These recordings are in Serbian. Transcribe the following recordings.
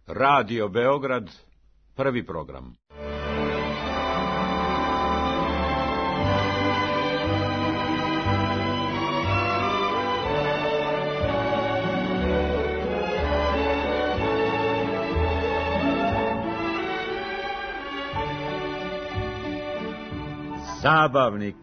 Radio Beograd, prvi program. Zabavnik.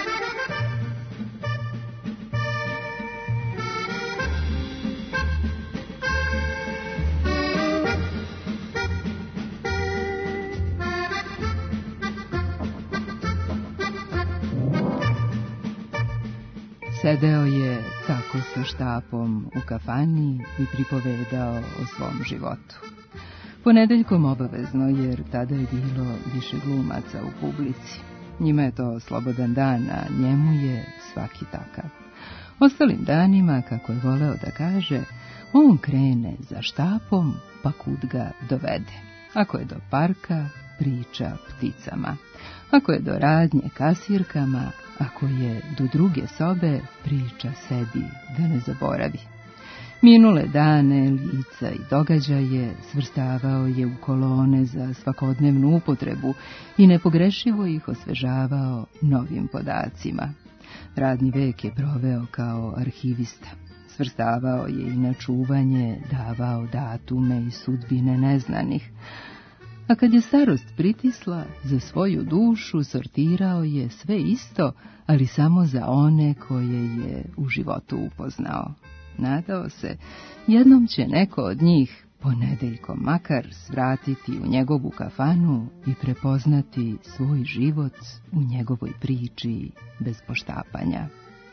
Sedeo je tako sa štapom u kafani i pripovedao o svom životu. Ponedeljkom obavezno, jer tada je bilo više glumaca u publici. Njima je to slobodan dan, a njemu je svaki takav. Ostalim danima, kako je voleo da kaže, on krene za štapom, pa kud ga dovede. Ako je do parka, priča pticama. Ako je do radnje, kasirkama. Ako je do druge sobe, priča sebi da ne zaboravi. Minule dane, lica i događaje svrstavao je u kolone za svakodnevnu upotrebu i nepogrešivo ih osvežavao novim podacima. Radni vek je proveo kao arhivista. Svrstavao je i na čuvanje, davao datume i sudbine neznanih. A kad je starost pritisla, za svoju dušu sortirao je sve isto, ali samo za one koje je u životu upoznao. Nadao se, jednom će neko od njih, ponedeljkom makar, svratiti u njegovu kafanu i prepoznati svoj život u njegovoj priči bez poštapanja.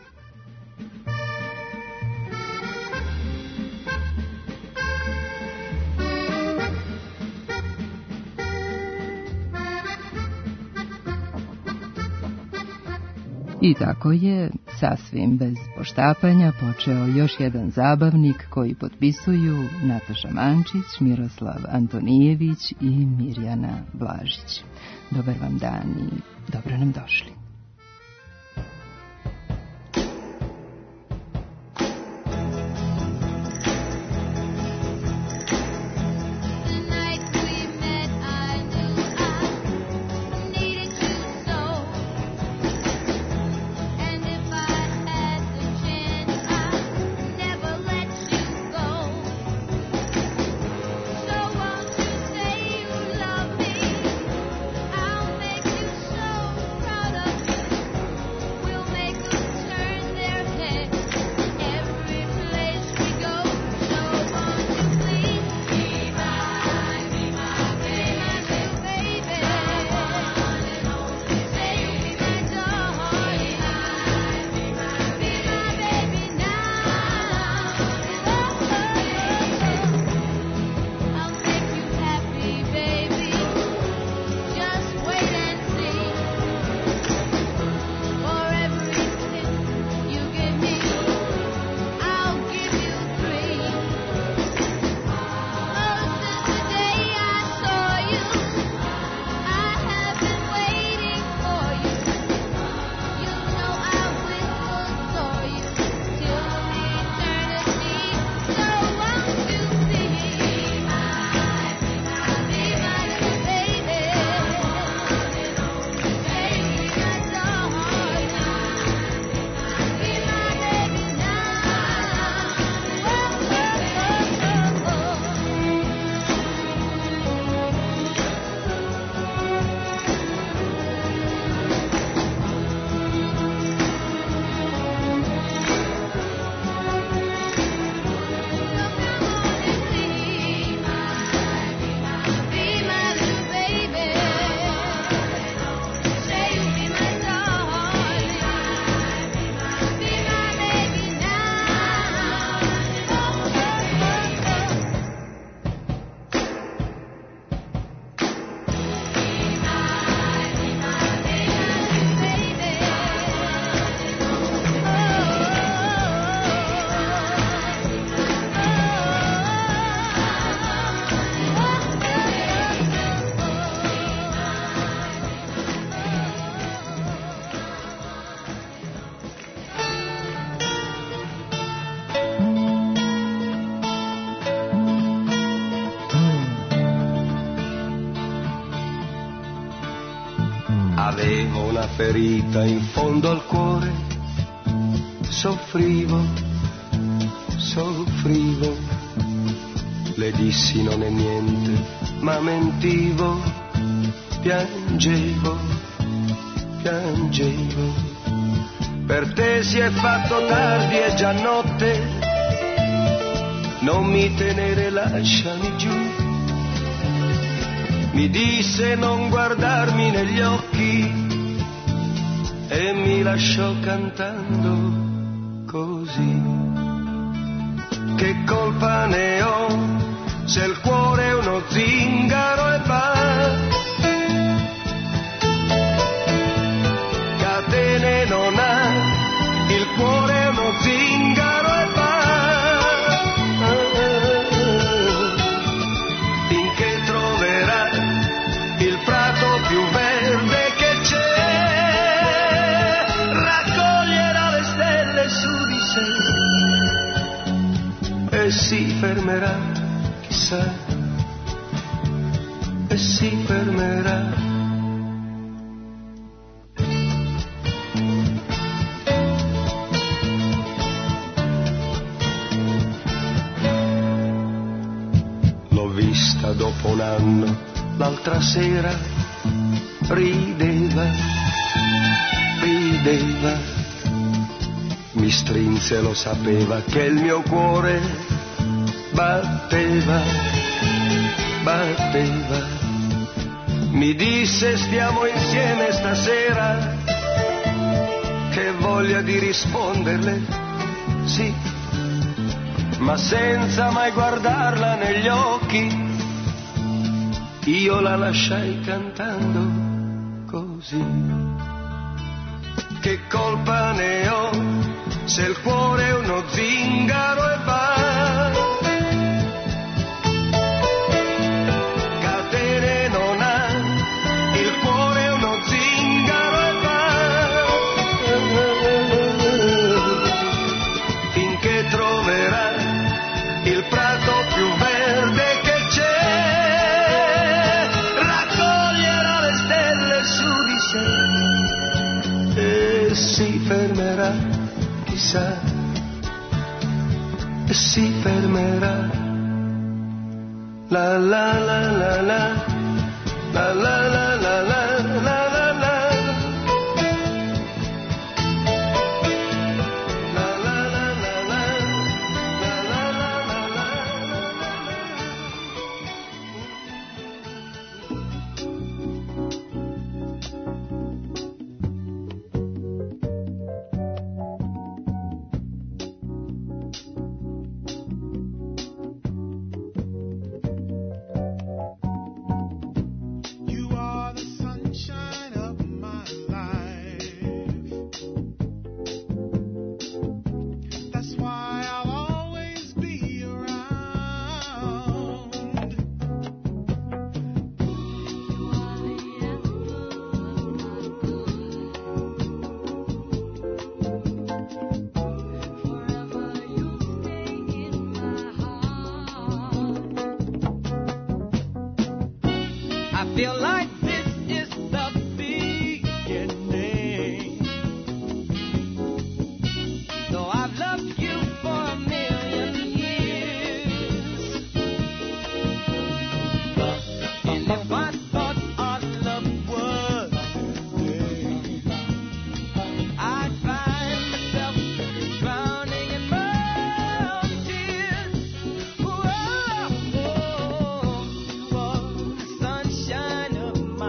I tako je, sasvim bez poštapanja, počeo još jedan zabavnik koji potpisuju Nataša Mančić, Miroslav Antonijević i Mirjana Blažić. Dobar vam dan i dobro nam došli. Proud of Avevo una ferita in fondo al cuore, soffrivo, le dissi non è niente, ma mentivo, piangevo, per te si è fatto tardi, è già notte, non mi tenere, lasciami giù. Mi disse non guardarmi negli occhi e mi lasciò cantando così. Che colpa ne ho se il cuore è uno zingaro e va? Catene non ha, il cuore è uno zingaro e va. Finché troverà il prato più verde che c'è, raccoglierà le stelle su di sé e si fermerà, chissà, e si fermerà. L'ho vista dopo un anno, l'altra sera, rideva, mi strinse, lo sapeva che il mio cuore batteva, mi disse stiamo insieme stasera, che voglia di risponderle, sì, ma senza mai guardarla negli occhi, io la lasciai cantando così. Che colpa ne ho se il cuore è uno zingaro e va? Catene non ha, il cuore è uno zingaro e va. Finché troverà il prato più verde che c'è, raccoglierà le stelle su di sé e si fermerà, chissà, e si fermerà. La la la la la, la la la la la, la la la. Sunshine of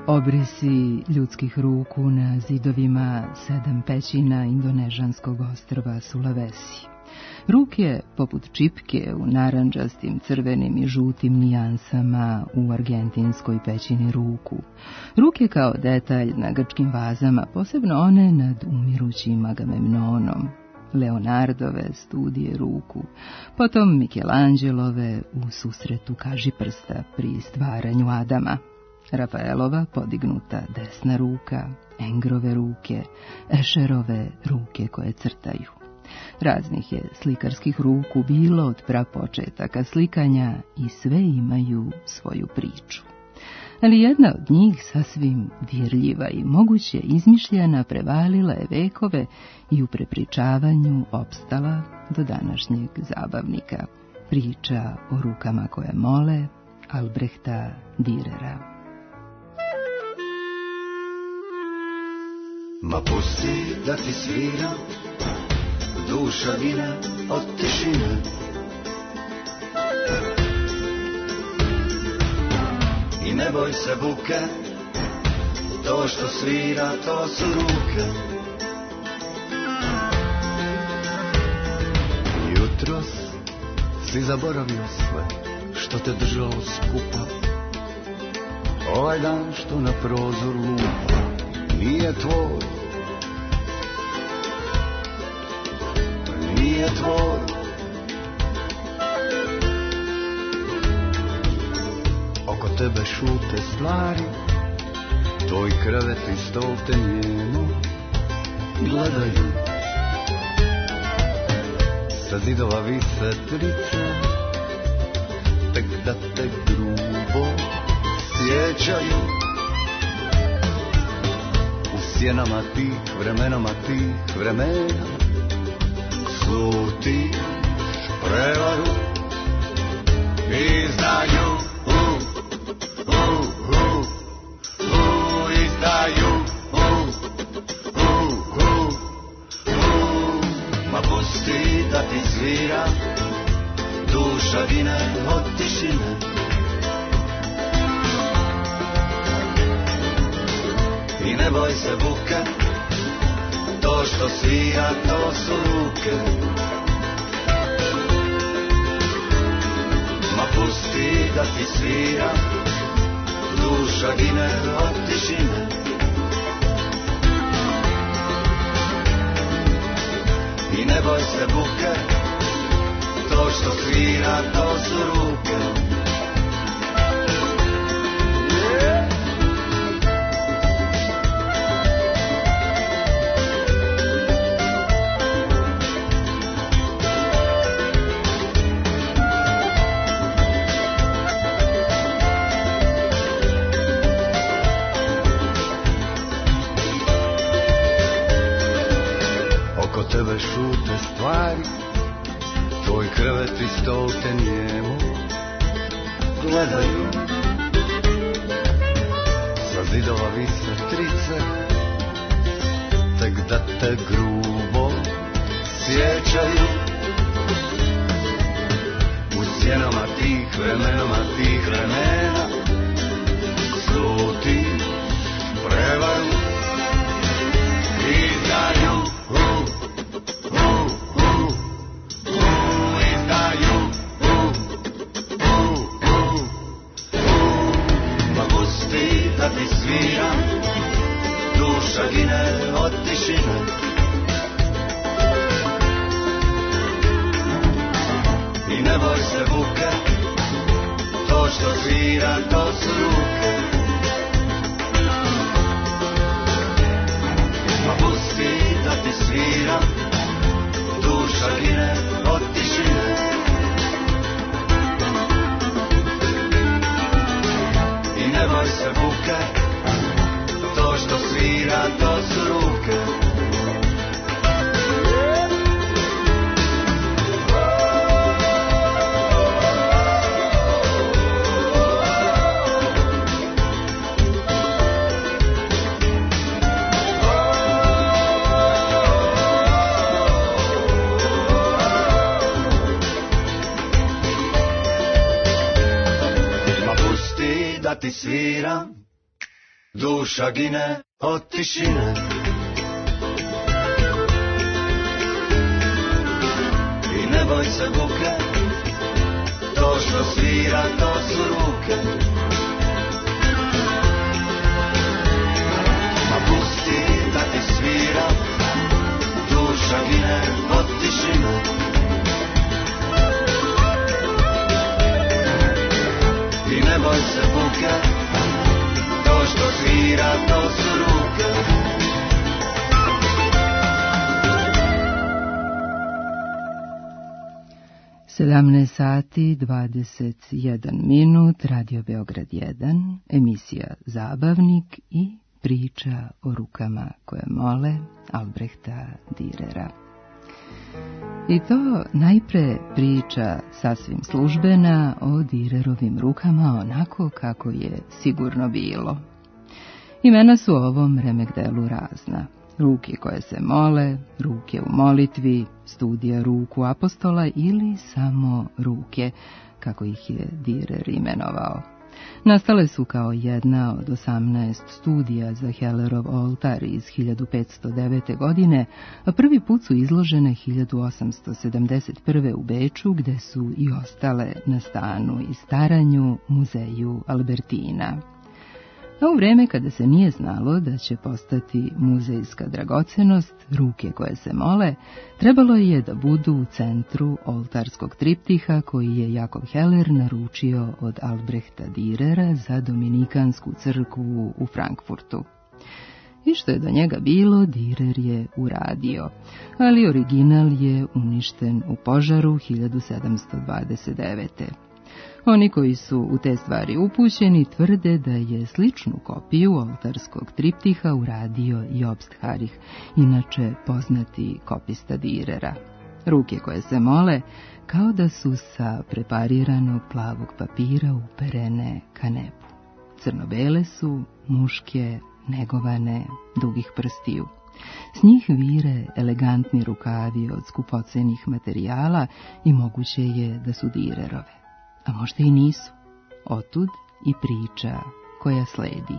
Obrisi ljudskih ruku na zidovima 7 pećina indonežanskog ostrva Sulawesi. Ruke poput čipke u narandžastim, crvenim i žutim nijansama u argentinskoj pećini ruku. Ruke kao detalj na grčkim vazama, posebno one nad umirućim Agamemnonom. Leonardove studije ruku, potom Michelangelove u susretu kažiprsta pri stvaranju Adama. Rafaelova podignuta desna ruka, Engrove ruke, Escherove ruke koje crtaju. Raznih je slikarskih ruku bilo od prapočetaka slikanja i sve imaju svoju priču. Ali jedna od njih, sasvim dirljiva i moguće izmišljena, prevalila je vekove i u prepričavanju opstala do današnjeg zabavnika. Priča o rukama koje mole Albrehta Dürera. Ma pusti da ti svira, duša gine od tišine. I ne boj se buke, to što svira, to su ruke. Jutros si zaboravio sve što te držalo skupa. Ovaj dan što na prozor lupa nije tvoj, nije tvoj. Oko tebe šute stvari, tvoj krevet i stol te njeno gledaju. Sa zidova vise trice, tek da te grubo sjećaju. U sjenama tih vremena slutiš prevaru. Izdaju, izdaju, ma pusti da ti svira, duša gine od tišine. I ne boj se buke, to što svira, to su ruke. Ma pusti da ti svira, duša gine od tišine. I ne boj se buke, to što svira, to su ruke. Tebe šute stvari, tvoj krevet i stol te njemo gledaju. Sa zidova vise trice, tek da te grubo sjećaju. U sjenama tih vremena sluti prevaru. Izdaju, duša gine od tišine. I ne boj se buke, to što svira, to su ruke. Ma pusti da ti svira, duša gine od tišine. I ne boj se buke, to što svira, to su ruke. Ma pusti da ti svira, Duša gine od tišine i ne boj se buke, to što svira to su ruke. Ma pusti da ti svira, duša gine od tišine i ne boj se buke, to što svira to su ruke. 17 sati 21 minut, Radio Beograd 1, emisija Zabavnik i priča o rukama koje mole Albrehta Dürera. I to najpre priča sasvim službena o Dürerovim rukama onako kako je sigurno bilo. Imena su u ovom remegdelu razna. Ruke koje se mole, ruke u molitvi, studija ruku apostola ili samo ruke, kako ih je Dürer imenovao. Nastale su kao jedna od 18 studija za Hellerov oltar iz 1509. godine, a prvi put su izložene 1871. u Beču, gde su i ostale na stanu i staranju muzeju Albertina. A u vreme kada se nije znalo da će postati muzejska dragocenost, ruke koje se mole, trebalo je da budu u centru oltarskog triptiha koji je Jakob Heller naručio od Albrehta Dürera za Dominikansku crkvu u Frankfurtu. I što je do njega bilo, Dürer je uradio, ali original je uništen u požaru 1729. Oni koji su u te stvari upućeni tvrde da je sličnu kopiju oltarskog triptiha uradio Jobst Harich, inače poznati kopista Dürera. Ruke koje se mole kao da su sa prepariranog plavog papira uperene ka nebu. Crno-bele su, muške, negovane, dugih prstiju. S njih vire elegantni rukavi od skupocenih materijala i moguće je da su Dürerove. A možda i nisu. Otud i priča koja sledi.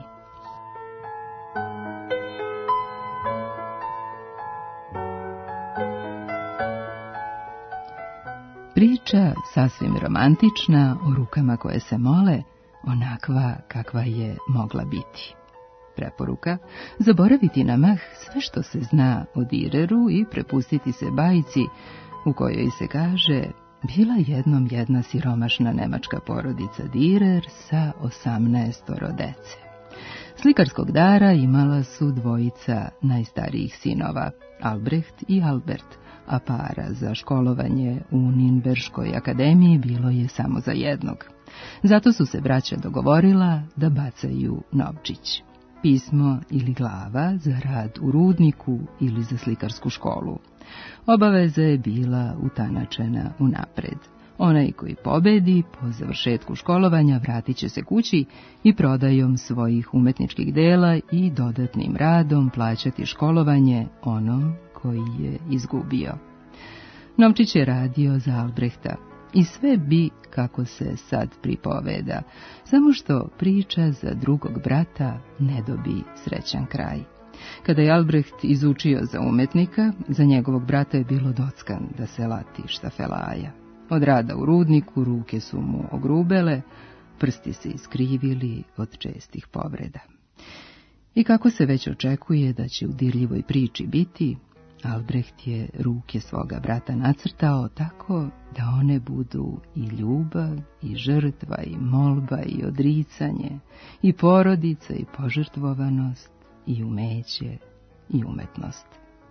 Priča sasvim romantična o rukama koje se mole, onakva kakva je mogla biti. Preporuka: zaboraviti na mah sve što se zna o Düreru i prepustiti se bajci u kojoj se kaže: bila jednom jedna siromašna nemačka porodica Dürer sa 18 dece. Slikarskog dara imala su dvojica najstarijih sinova, Albrecht i Albert, a para za školovanje u Ninberškoj akademiji bilo je samo za jednog. Zato su se braća dogovorila da bacaju novčić, pismo ili glava za rad u rudniku ili za slikarsku školu. Obaveza je bila utanačena unapred. Onaj koji pobedi po završetku školovanja vratit će se kući i prodajom svojih umetničkih dela i dodatnim radom plaćati školovanje onom koji je izgubio. Novčić je radio za Albrehta i sve bi, kako se sad pripoveda, samo što priča za drugog brata ne dobi srećan kraj. Kada je Albrecht izučio za umetnika, za njegovog brata je bilo dockan da se lati štafelaja. Od rada u rudniku ruke su mu ogrubele, prsti se iskrivili od čestih povreda. I kako se već očekuje da će u dirljivoj priči biti, Albrecht je ruke svoga brata nacrtao tako da one budu i ljubav, i žrtva, i molba, i odricanje, i porodica, i požrtvovanost, i umeće, i umetnost.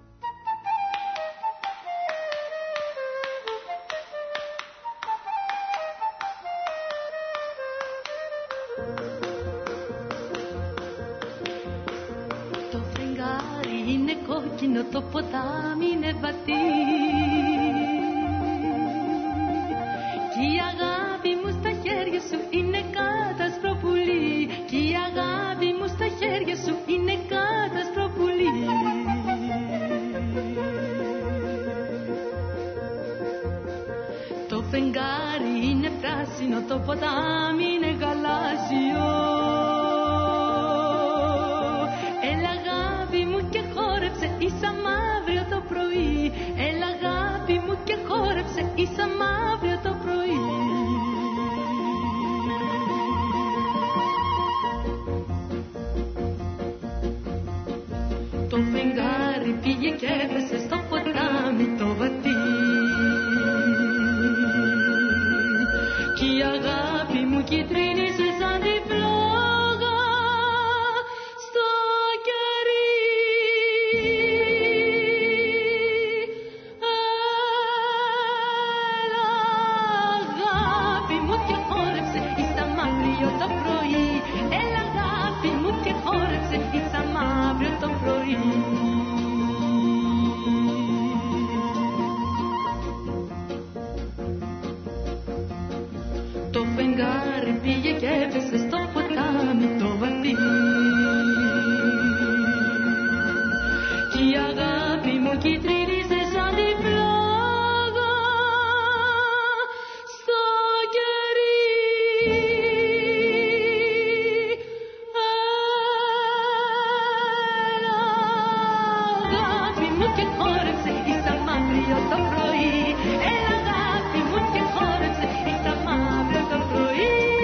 Το φεγγάρι είναι κόκκινο, το ποτάμι είναι βαθύ κι η αγάπη μου στα χέρια σου είναι κάτασπρο πουλί κι η αγάπη μου στα χέρια σου είναι κάτασπρο πουλί. Το φεγγάρι είναι πράσινο, το ποτάμι είναι γαλάζιο σαν αύριο το πρωί. Έλα αγάπη μου και χόρεψε, ίσα μ' αύριο το πρωί. Το φεγγάρι πήγε και έπεσε στο ποτάμι το βαθύ. Κι η αγάπη μου κυτρίνησε σαν τη φλόγα στο κερί. Έλα αγάπη μου και χόρεψε, ίσα μ' αύριο το πρωί. Έλα αγάπη μου και χόρεψε, ίσα μ' αύριο το πρωί. Το φεγγάρι πήγε και έπεσε στο ποτάμι το βαθύ. Κι η αγάπη μου κυτρίνησε σαν τη φλόγα στο κερί. Έλα αγάπη μου και χόρεψε, ίσα μ' αύριο το πρωί. Έλα αγάπη μου και χόρεψε, ίσα μ' αύριο το πρωί.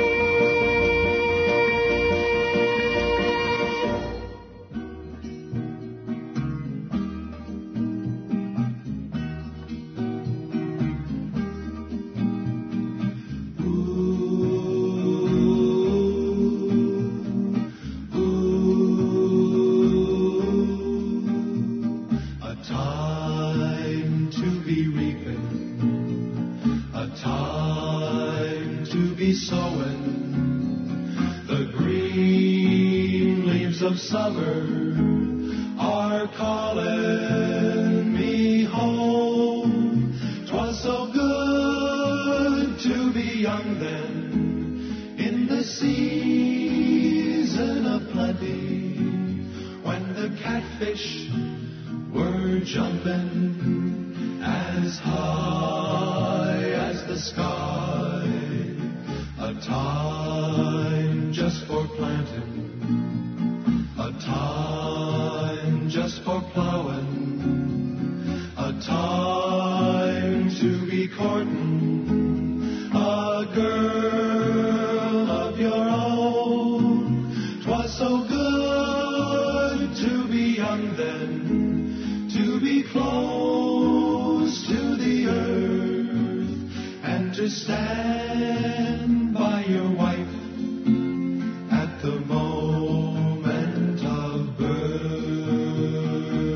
A time to be reaping, a time to be sowing. The green leaves of summer are calling me home. 'Twas so good to be young then, in the season of plenty, when the catfish were jumping as high as the sky. A time just for planting, a time just for plowing, a time to be courting a girl of your own. 'Twas so good to be young then, to be close to the earth, and to stand by your wife at the moment of birth.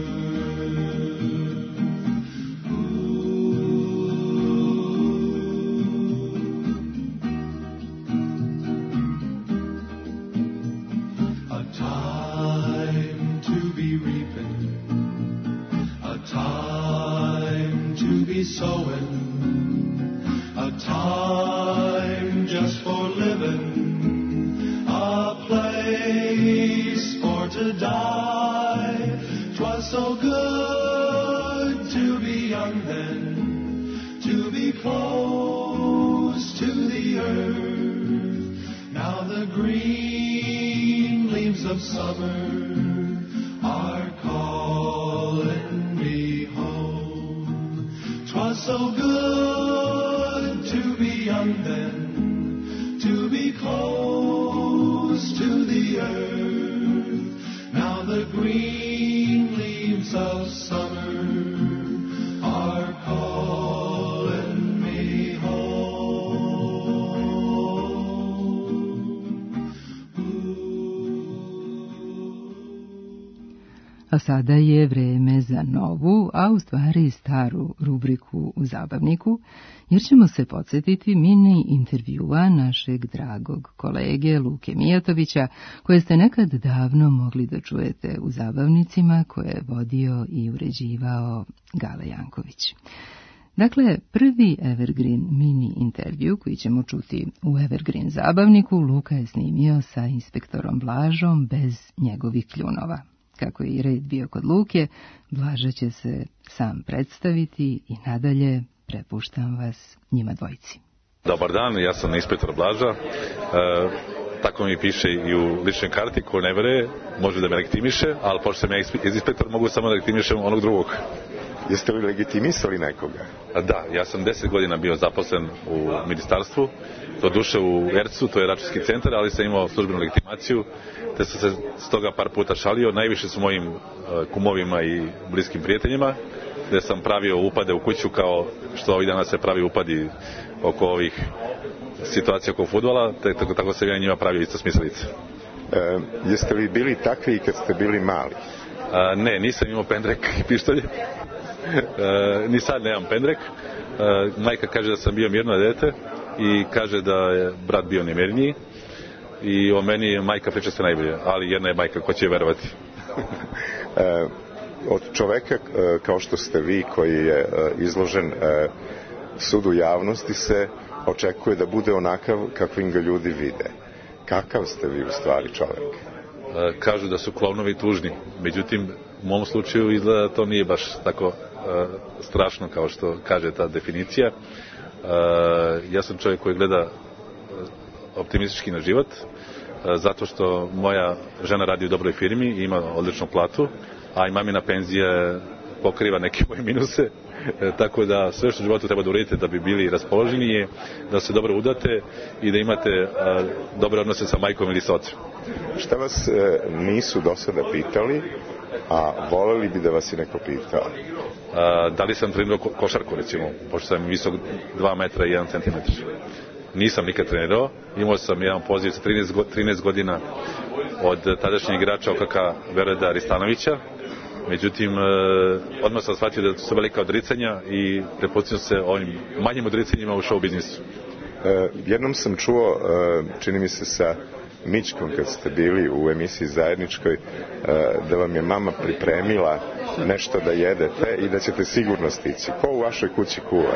A time to be reaping, a time to be sowing, a time just for living, a place for to die. 'Twas so good to be young then, to be close to the earth. Now the green leaves of summer are calling me home. 'Twas so good to be young then, to be close to the earth. Now the green leaves of summer are calling me A sada je vreme za novu, a u stvari staru rubriku u Zabavniku, jer ćemo se podsjetiti mini intervjua našeg dragog kolege Luke Mijatovića, koje ste nekad davno mogli da čujete u Zabavnicima, koje je vodio i uređivao Gale Janković. Dakle, prvi Evergreen mini intervju koji ćemo čuti u Evergreen Zabavniku, Luka je snimio sa inspektorom Blažom bez njegovih kljunova. Kako je i red bio kod Luke, Blaža će se sam predstaviti i nadalje prepuštam vas njima dvojici. Dobar dan, ja sam inspektor Blaža. tako mi piše i u ličnoj karti, ko ne veruje može da me legitimiše, ali pošto sam ja inspektor, mogu samo da legitimišem onog drugog. Jeste li legitimisali nekoga? Da, ja sam 10 godina bio zaposlen u ministarstvu, doduše u ERC-u, to je računski centar, ali sam imao službenu legitimaciju, te sam se stoga par puta šalio, najviše su mojim kumovima i bliskim prijateljima, gde sam pravio upade u kuću kao što ovih dana se pravi upadi oko ovih situacija oko fudbala, tako sam ja njima pravio isto smislenice. Jeste li bili takvi i kad ste bili mali? Ne, nisam imao pendrek i pištolje. Ni sad nemam pendrek. Majka kaže da sam bio mirno dete i kaže da je brat bio nemirniji i o meni majka priča sve najbolje, ali jedna je majka, ko će je verovati. Od čoveka kao što ste vi, koji je izložen sudu javnosti, se očekuje da bude onakav kakvim ga ljudi vide. Kakav ste vi u stvari čovek? Kažu da su klovnovi tužni, međutim u mom slučaju izgleda da to nije baš tako strašno kao što kaže ta definicija. Ja sam čovjek koji gleda optimistički na život, zato što moja žena radi u dobroj firmi i ima odličnu platu, a i mamina penzija pokriva neke moje minuse, tako da sve što u životu treba da uradite da bi bili raspoloženi je da se dobro udate i da imate dobre odnose sa majkom ili sa ocem. Šta vas nisu do sada pitali, a voleli bi da vas i neko pitao? Da li sam trenirao košarku, recimo, pošto sam visok 2 metra i 1 centimetar. Nisam nikad trenirao, imao sam jedan poziv sa 13 godina od tadašnjeg igrača OKK Vereda Ristanovića. Međutim, odmah sam shvatio da su velika odricanja i prepustio se ovim manjim odricanjima u show biznisu. Jednom sam čuo, čini mi se sa Mičkom kad ste bili u emisiji zajedničkoj, da vam je mama pripremila nešto da jedete i da ćete sigurno stići. Ko u vašoj kući kuva?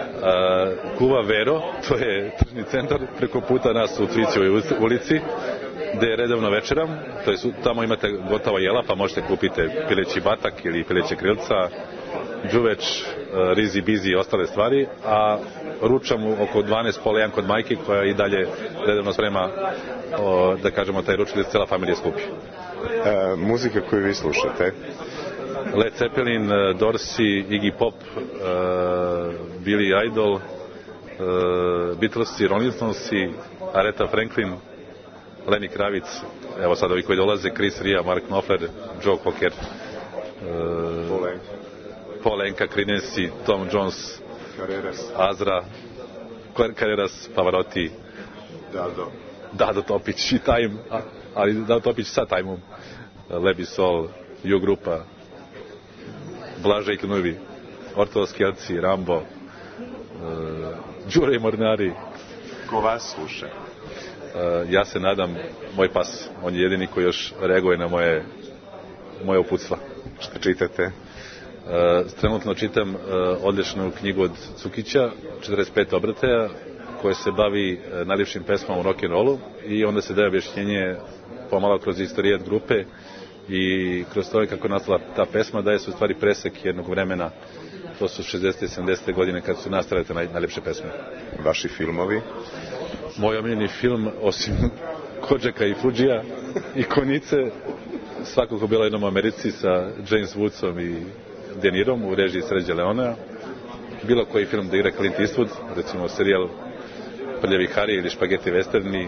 Kuva Vero, to je tržni centar preko puta nas u Cvićevoj ulici, gde je redovno večeram, to je, tamo imate gotova jela, pa možete kupiti pileći batak ili pileće krilca, đuveč, rizi, bizi i ostale stvari, a ručam oko 12:30 kod majke, koja i dalje redovno sprema, da kažemo, taj ručak da se cela familija skupi. Muzika koju vi slušate? Led Zeppelin, Dorsey, Iggy Pop, Billy Idol, Beatlesi, Rolling Stonesi, Aretha Franklin, Lenny Kravitz, evo sad ovi koji dolaze, Chris Ria, Mark Knopfler, Joe Cocker, Paul Anka, Creedence, Tom Jones, Azra, Carreras, Pavarotti, Dado Topić i Time, ali Dado Topić sa Time-om, Lebi Sol, Ju Grupa, Blaža i Knuvi, Ortodoks Kelci, Rambo, Đure i Mornari. Ko vas sluša? Ja se nadam, moj pas, on je jedini koji još reaguje na moje uputstva. Šta čitate? Trenutno čitam odličnu knjigu od Cukića, 45 obrataja, koja se bavi najljepšim pesmama u rock'n'rollu i onda se daje objašnjenje pomalo kroz istorijat grupe i kroz to kako je nastala ta pesma, daje se u stvari presek jednog vremena, to su 60. i 70. godine kad su nastale te najljepše pesme. Vaši filmovi? Moj omiljeni film, osim Kodžaka i Fudžija i Konice, svakako bila jednom u Americi sa James Woodsom i De Nirom u režiji Sergio Leonea. Bilo koji film da igra Clint Eastwood, recimo serijal Prljavi Harry ili Špageti Westerni.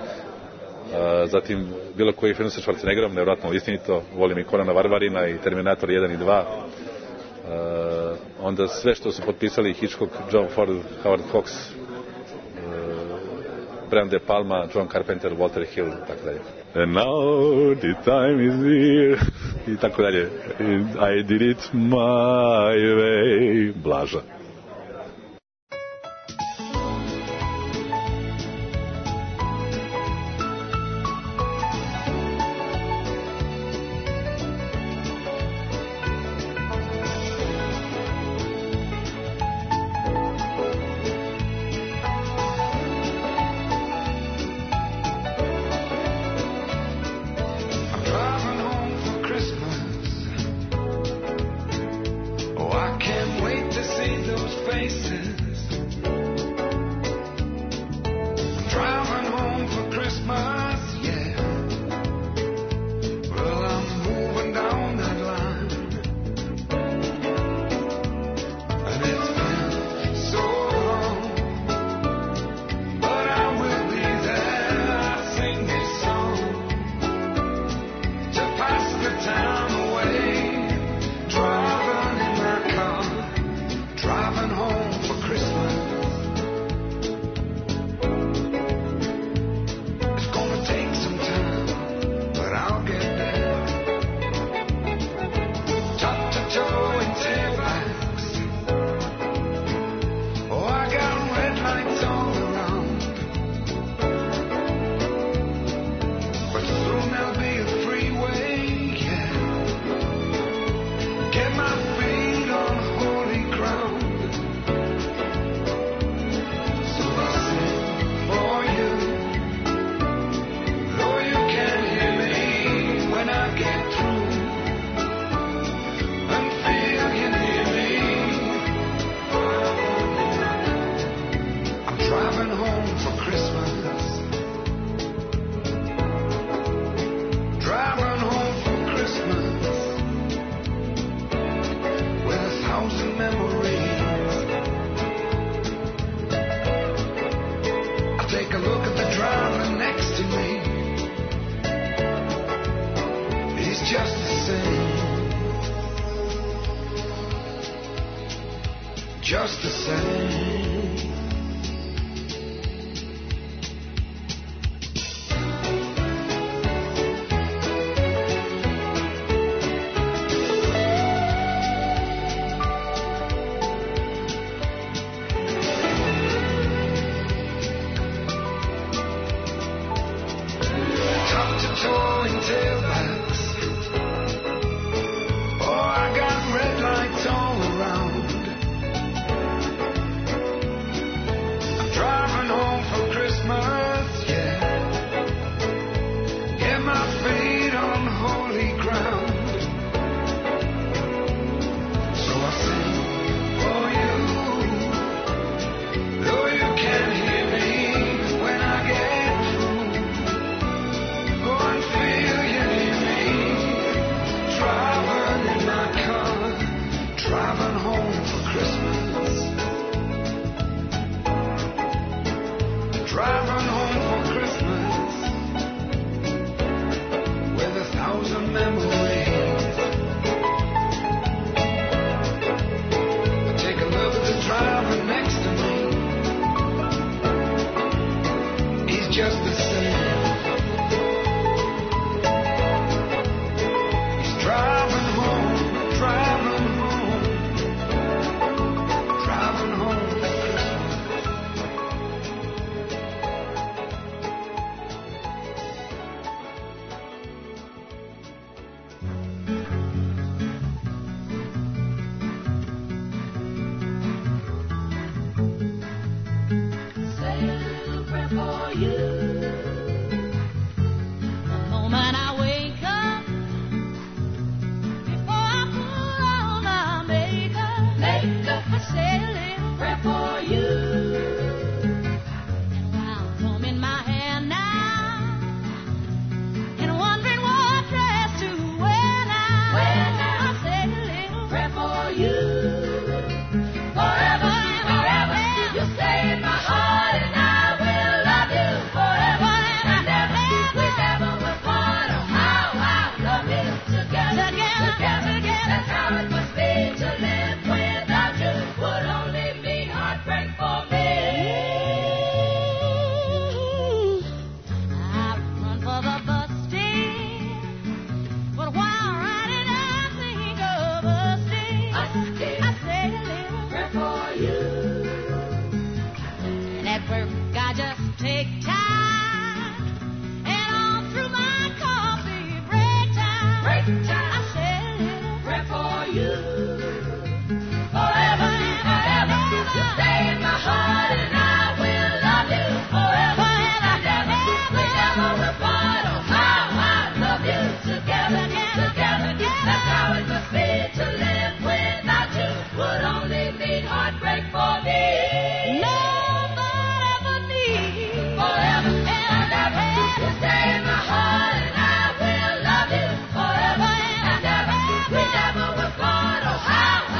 Zatim bilo koji film sa Schwarzeneggerom, nevjerojatno istinito, volim i Konana Varvarina i Terminator 1 i 2. Onda sve što su potpisali Hitchcock, John Ford, Howard Hawks, Brian De Palma, John Carpenter, Walter Hill, tako dalje. And now the time is here, i tako dalje. And I did it my way. Blaža. Driving home for Christmas. memories. I take a look at the driver next to me. He's just the same. Just the same. How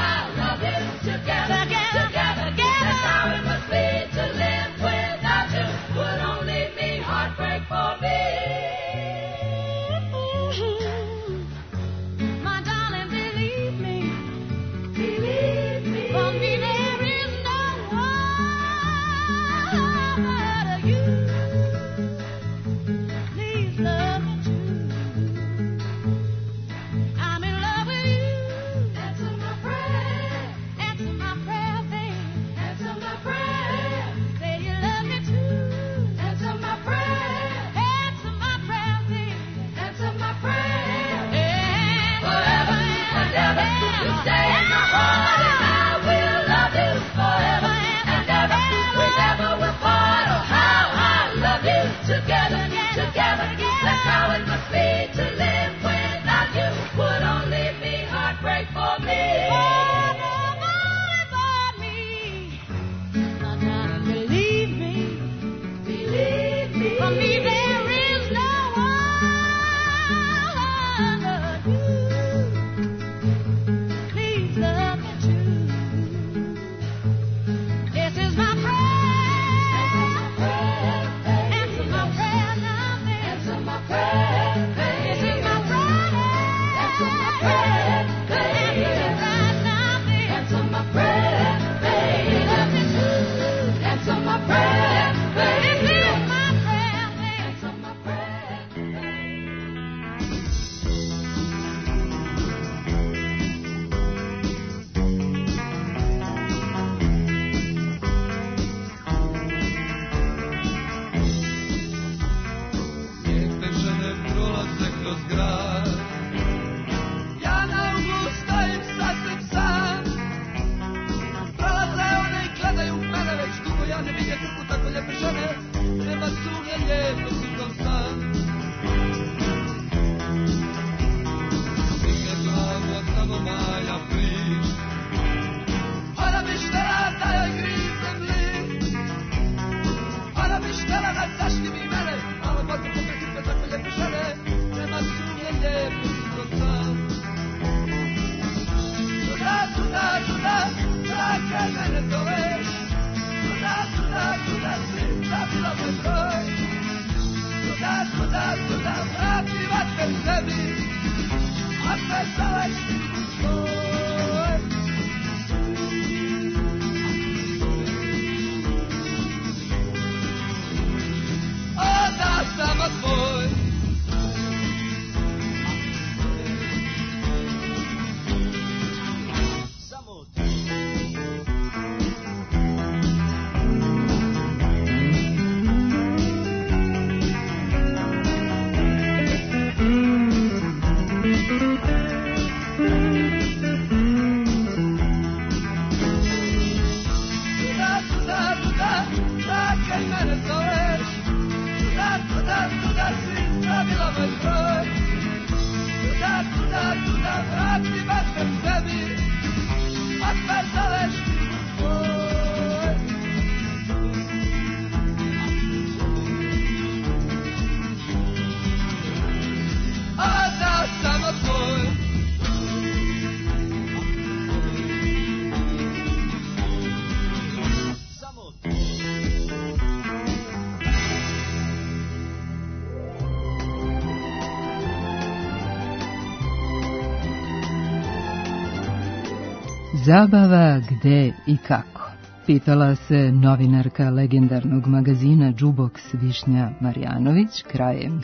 Zabava gde i kako? Pitala se novinarka legendarnog magazina Jukebox Višnja Marjanović krajem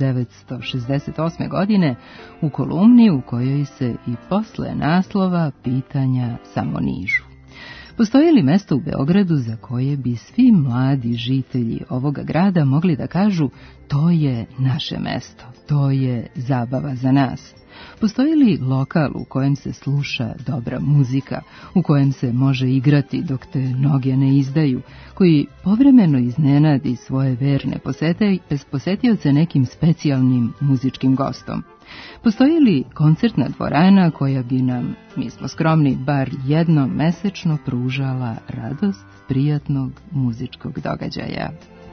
1968. godine u kolumni u kojoj se i posle naslova pitanja samo nižu. Postoji li mesto u Beogradu za koje bi svi mladi žitelji ovoga grada mogli da kažu to je naše mesto, to je zabava za nas? Postoji li lokal u kojem se sluša dobra muzika, u kojem se može igrati dok te noge ne izdaju, koji povremeno iznenadi svoje verne posetioce nekim specijalnim muzičkim gostom? Postoji li koncertna dvorana koja bi nam, mi smo skromni, bar jednom mesečno pružala radost prijatnog muzičkog događaja?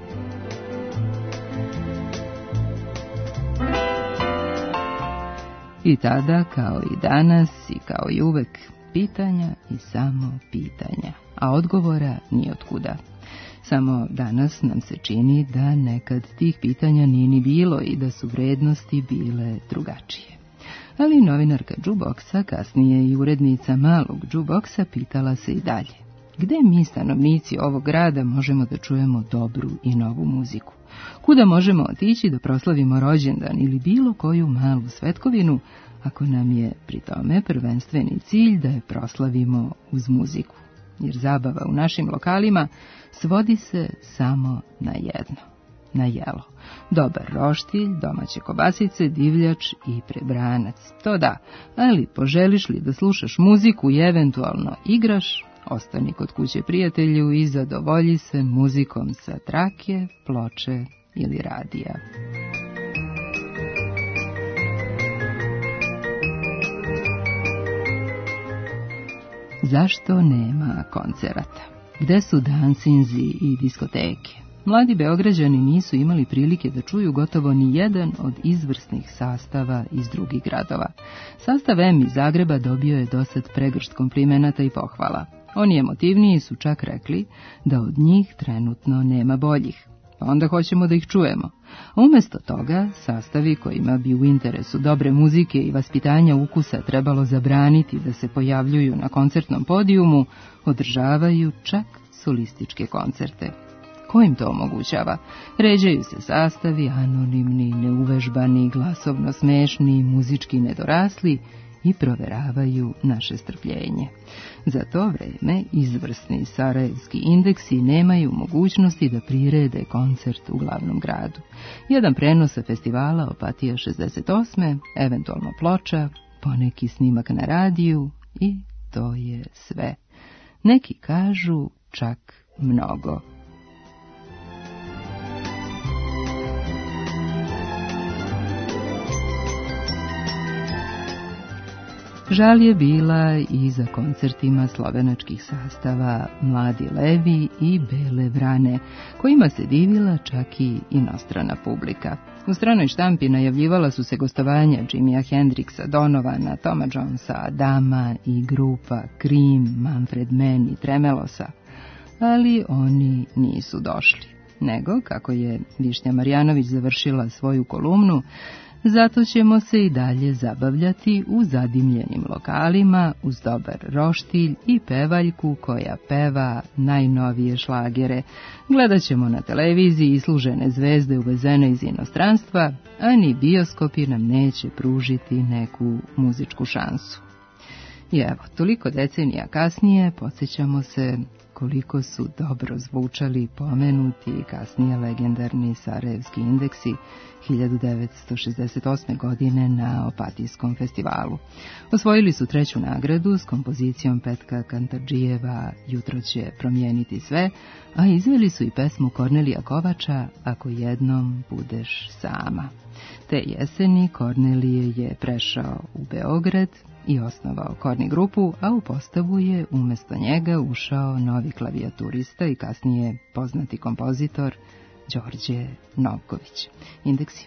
I tada, kao i danas i kao i uvek, pitanja i samo pitanja, a odgovora nijotkuda. Samo danas nam se čini da nekad tih pitanja nije ni bilo i da su vrednosti bile drugačije. Ali novinarka Jukeboxa, kasnije i urednica malog Jukeboxa, pitala se i dalje. Gde mi, stanovnici ovog grada, možemo da čujemo dobru i novu muziku? Kuda možemo otići da proslavimo rođendan ili bilo koju malu svetkovinu, ako nam je pri tome prvenstveni cilj da je proslavimo uz muziku? Jer zabava u našim lokalima svodi se samo na jedno, na jelo. Dobar roštilj, domaće kobasice, divljač i prebranac. To da, ali poželiš li da slušaš muziku i eventualno igraš, ostani kod kuće prijatelju i zadovolji se muzikom sa trake, ploče ili radija. Zašto nema koncerata? Gde su dansinzi i diskoteke? Mladi Beograđani nisu imali prilike da čuju gotovo ni jedan od izvrsnih sastava iz drugih gradova. Sastav M iz Zagreba dobio je dosad pregršt komplimenata i pohvala. Oni emotivniji su čak rekli da od njih trenutno nema boljih. Pa onda hoćemo da ih čujemo. A umjesto toga, sastavi kojima bi u interesu dobre muzike i vaspitanja ukusa trebalo zabraniti da se pojavljuju na koncertnom podijumu, održavaju čak solističke koncerte. Ko im to omogućava? Ređaju se sastavi, anonimni, neuvežbani, glasovno smešni, muzički nedorasli i proveravaju naše strpljenje. Za to vreme izvrsni sarajevski indeksi nemaju mogućnosti da prirede koncert u glavnom gradu. Jedan prenos sa festivala Opatija 68, eventualno ploča, poneki snimak na radiju i to je sve. Neki kažu čak mnogo. Žal je bila i za koncertima slovenačkih sastava Mladi levi i Bele vrane, kojima se divila čak i inostrana publika. U stranoj štampi najavljivala su se gostovanja Jimija Hendrixa, Donovana, Toma Jonesa, Adama i grupa Cream, Manfred Mann i Tremelosa, ali oni nisu došli. Nego, kako je Višnja Marjanović završila svoju kolumnu, zato ćemo se i dalje zabavljati u zadimljenim lokalima uz dobar roštilj i pevaljku koja peva najnovije šlagere. Gledat ćemo na televiziji islužene zvezde uvezene iz inostranstva, a ni bioskopi nam neće pružiti neku muzičku šansu. I evo, toliko decenija kasnije podsjećamo se koliko su dobro zvučali pomenuti i kasnije legendarni Sarajevski indeksi 1968. godine na Opatijskom festivalu. Osvojili su 3. nagradu s kompozicijom Petka Kantardžijeva Jutro će promijeniti sve, a izveli su i pesmu Kornelija Kovača Ako jednom budeš sama. Te jeseni Kornelije je prešao u Beograd i osnovao Korni grupu, a u postavu je umjesto njega ušao novi klavijaturista i kasnije poznati kompozitor Đorđe Novković. Indeksi.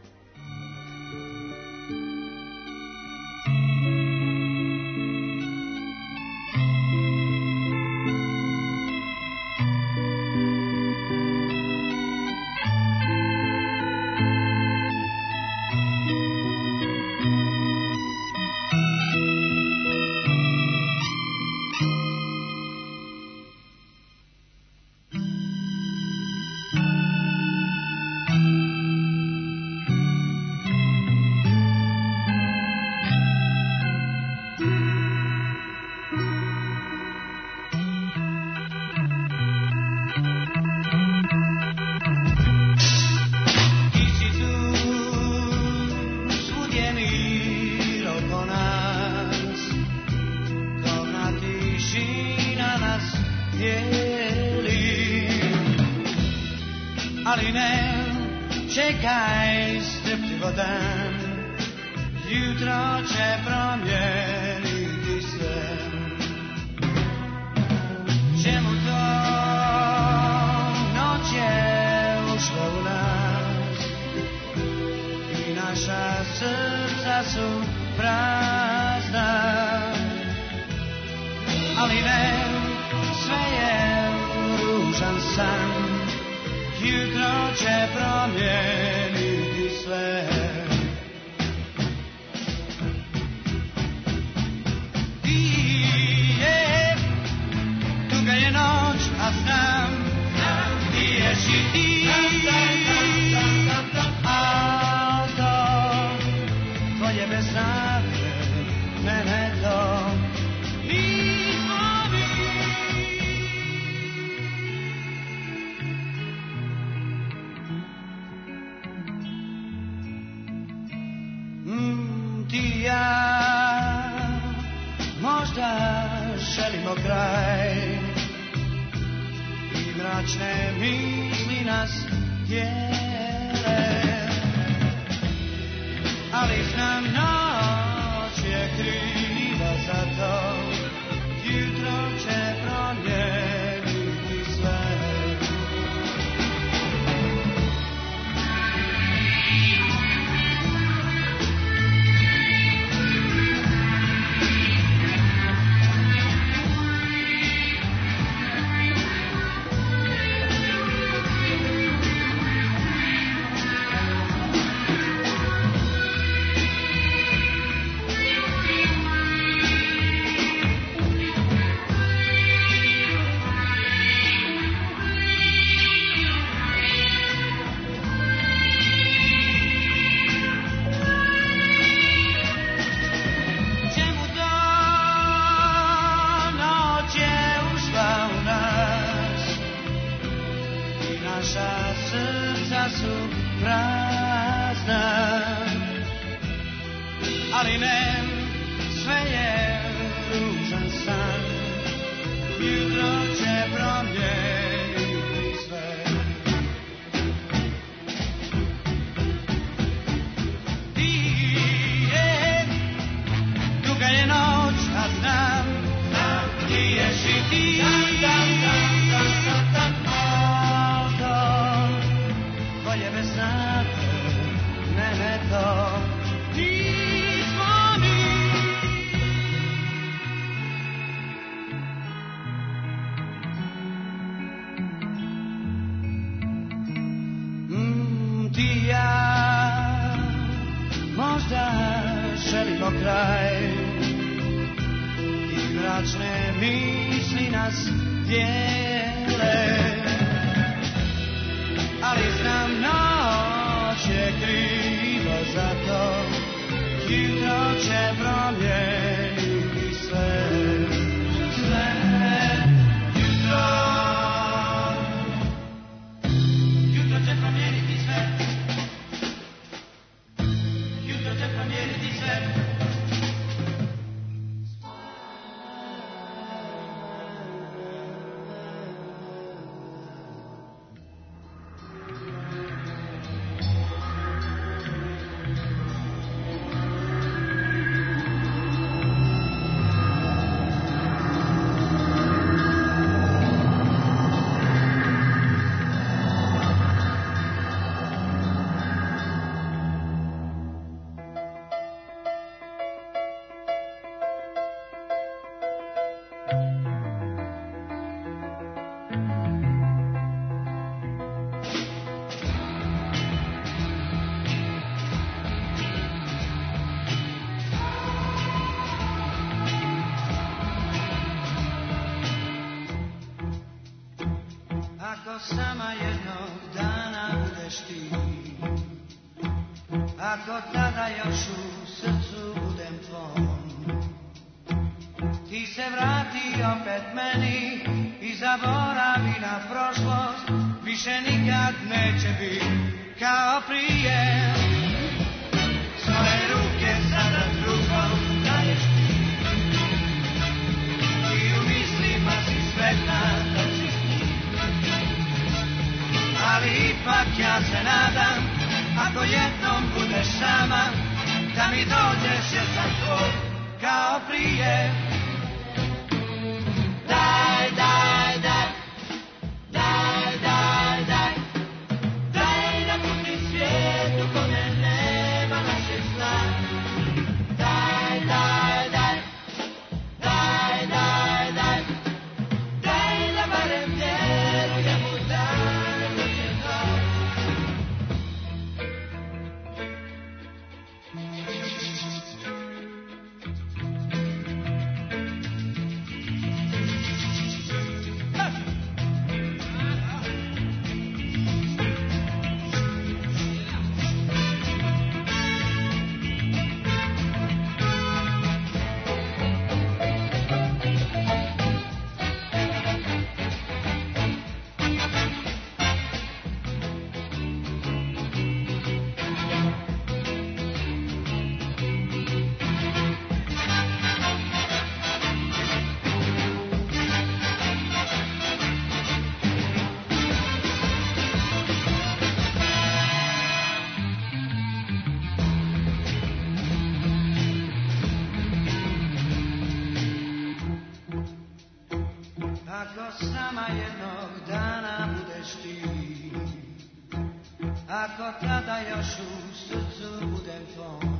Ali ne čekaj strpljivo dan, jutro će promijeniti sve. Čemu to noć je ušla u nas i naša srca su prazna. Ali ne, sve je ružan san, jutro će promijeniti sve. Tuga je noć, a znam gdje ješ i ti. A to tvoje beznade, mene to nismo mi. Ti i ja možda želimo kraj i mračne misli nas tjere, ali znam noć je kriva za to, jutro će promijeniti sve. Ali ne, sve je ružan san, jutro će promijeniti sve. Tuga je noć, kraj i mračne misli nas dijele, ali znam noć je kriva za to, jutro će promijeniti sve, sve. Jutro će promijeniti sve, jutro će promijeniti sve. Ako sama jednog dana budeš ti, ako tada još u srcu budem tvom, ti se vrati opet meni i zaboravi na prošlost, više nikad neće biti kao prije. Svoje ruke sada drugom daješ ti, i u mislima si sretna dok si s njim. Ali ipak ja se nadam, ako jednom budeš sama, da mi dođeš jer sam tvoj kao prije. Daj, daj, daj, daj, daj, daj, daj da putim svijetu kome nema našeg sna. Daj, daj, daj, daj, daj, daj, daj da barem vjerujem u dan. Ako sama jednog dana budeš ti, ako tada još u srcu budem tvom,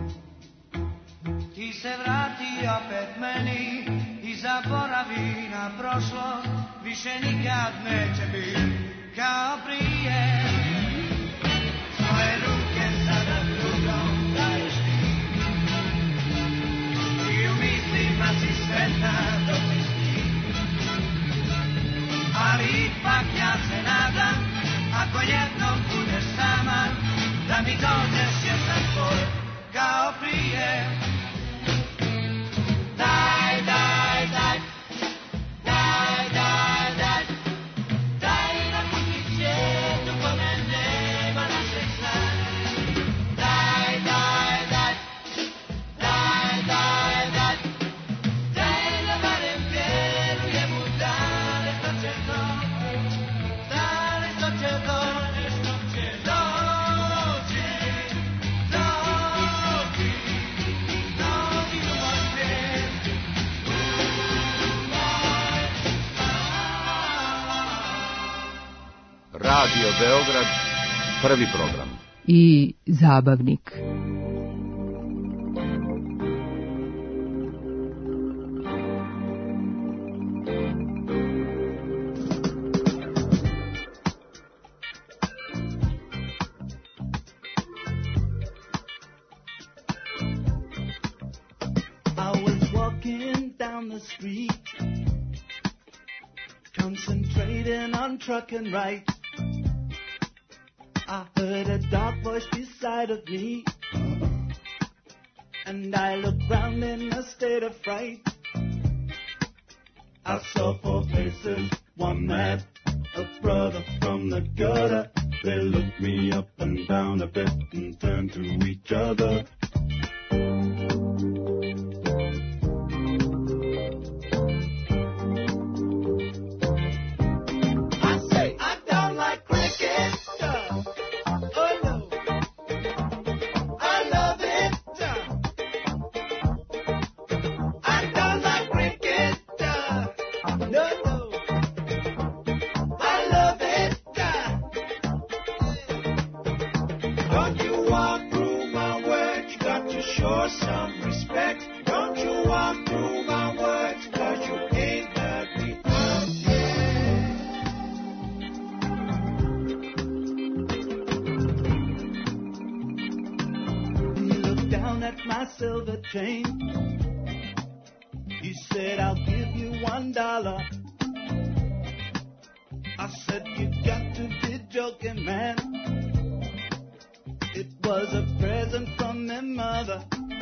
ti se vrati opet meni i zaboravi na prošlost, više nikad neće biti kao prije. Svoje ruke sada drugom daješ ti, i u mislima si sretna dok si s njim. Ali ipak ja se nadam, ako jednom budeš sama, da mi dođeš jer sam tvoj kao prije. Daj, daj, daj, daj, daj, daj, daj da putim svijetu kome nema našeg sna. Daj, daj, daj, daj, daj, daj, daj da barem vjerujem u dane što će doći, dane što će doći, što će doći, doći, doći u moj svijet, u moj svijet. Radio Beograd, prvi program. I zabavnik. street, concentrating on trucking right. I heard a dark voice beside of me, and I looked round in a state of fright. I saw 4 faces, one mad, a brother from the gutter. They looked me up and down a bit and turned to each other. He said, I'll give you $1. I said, you got to be joking, man. It was a present from my mother.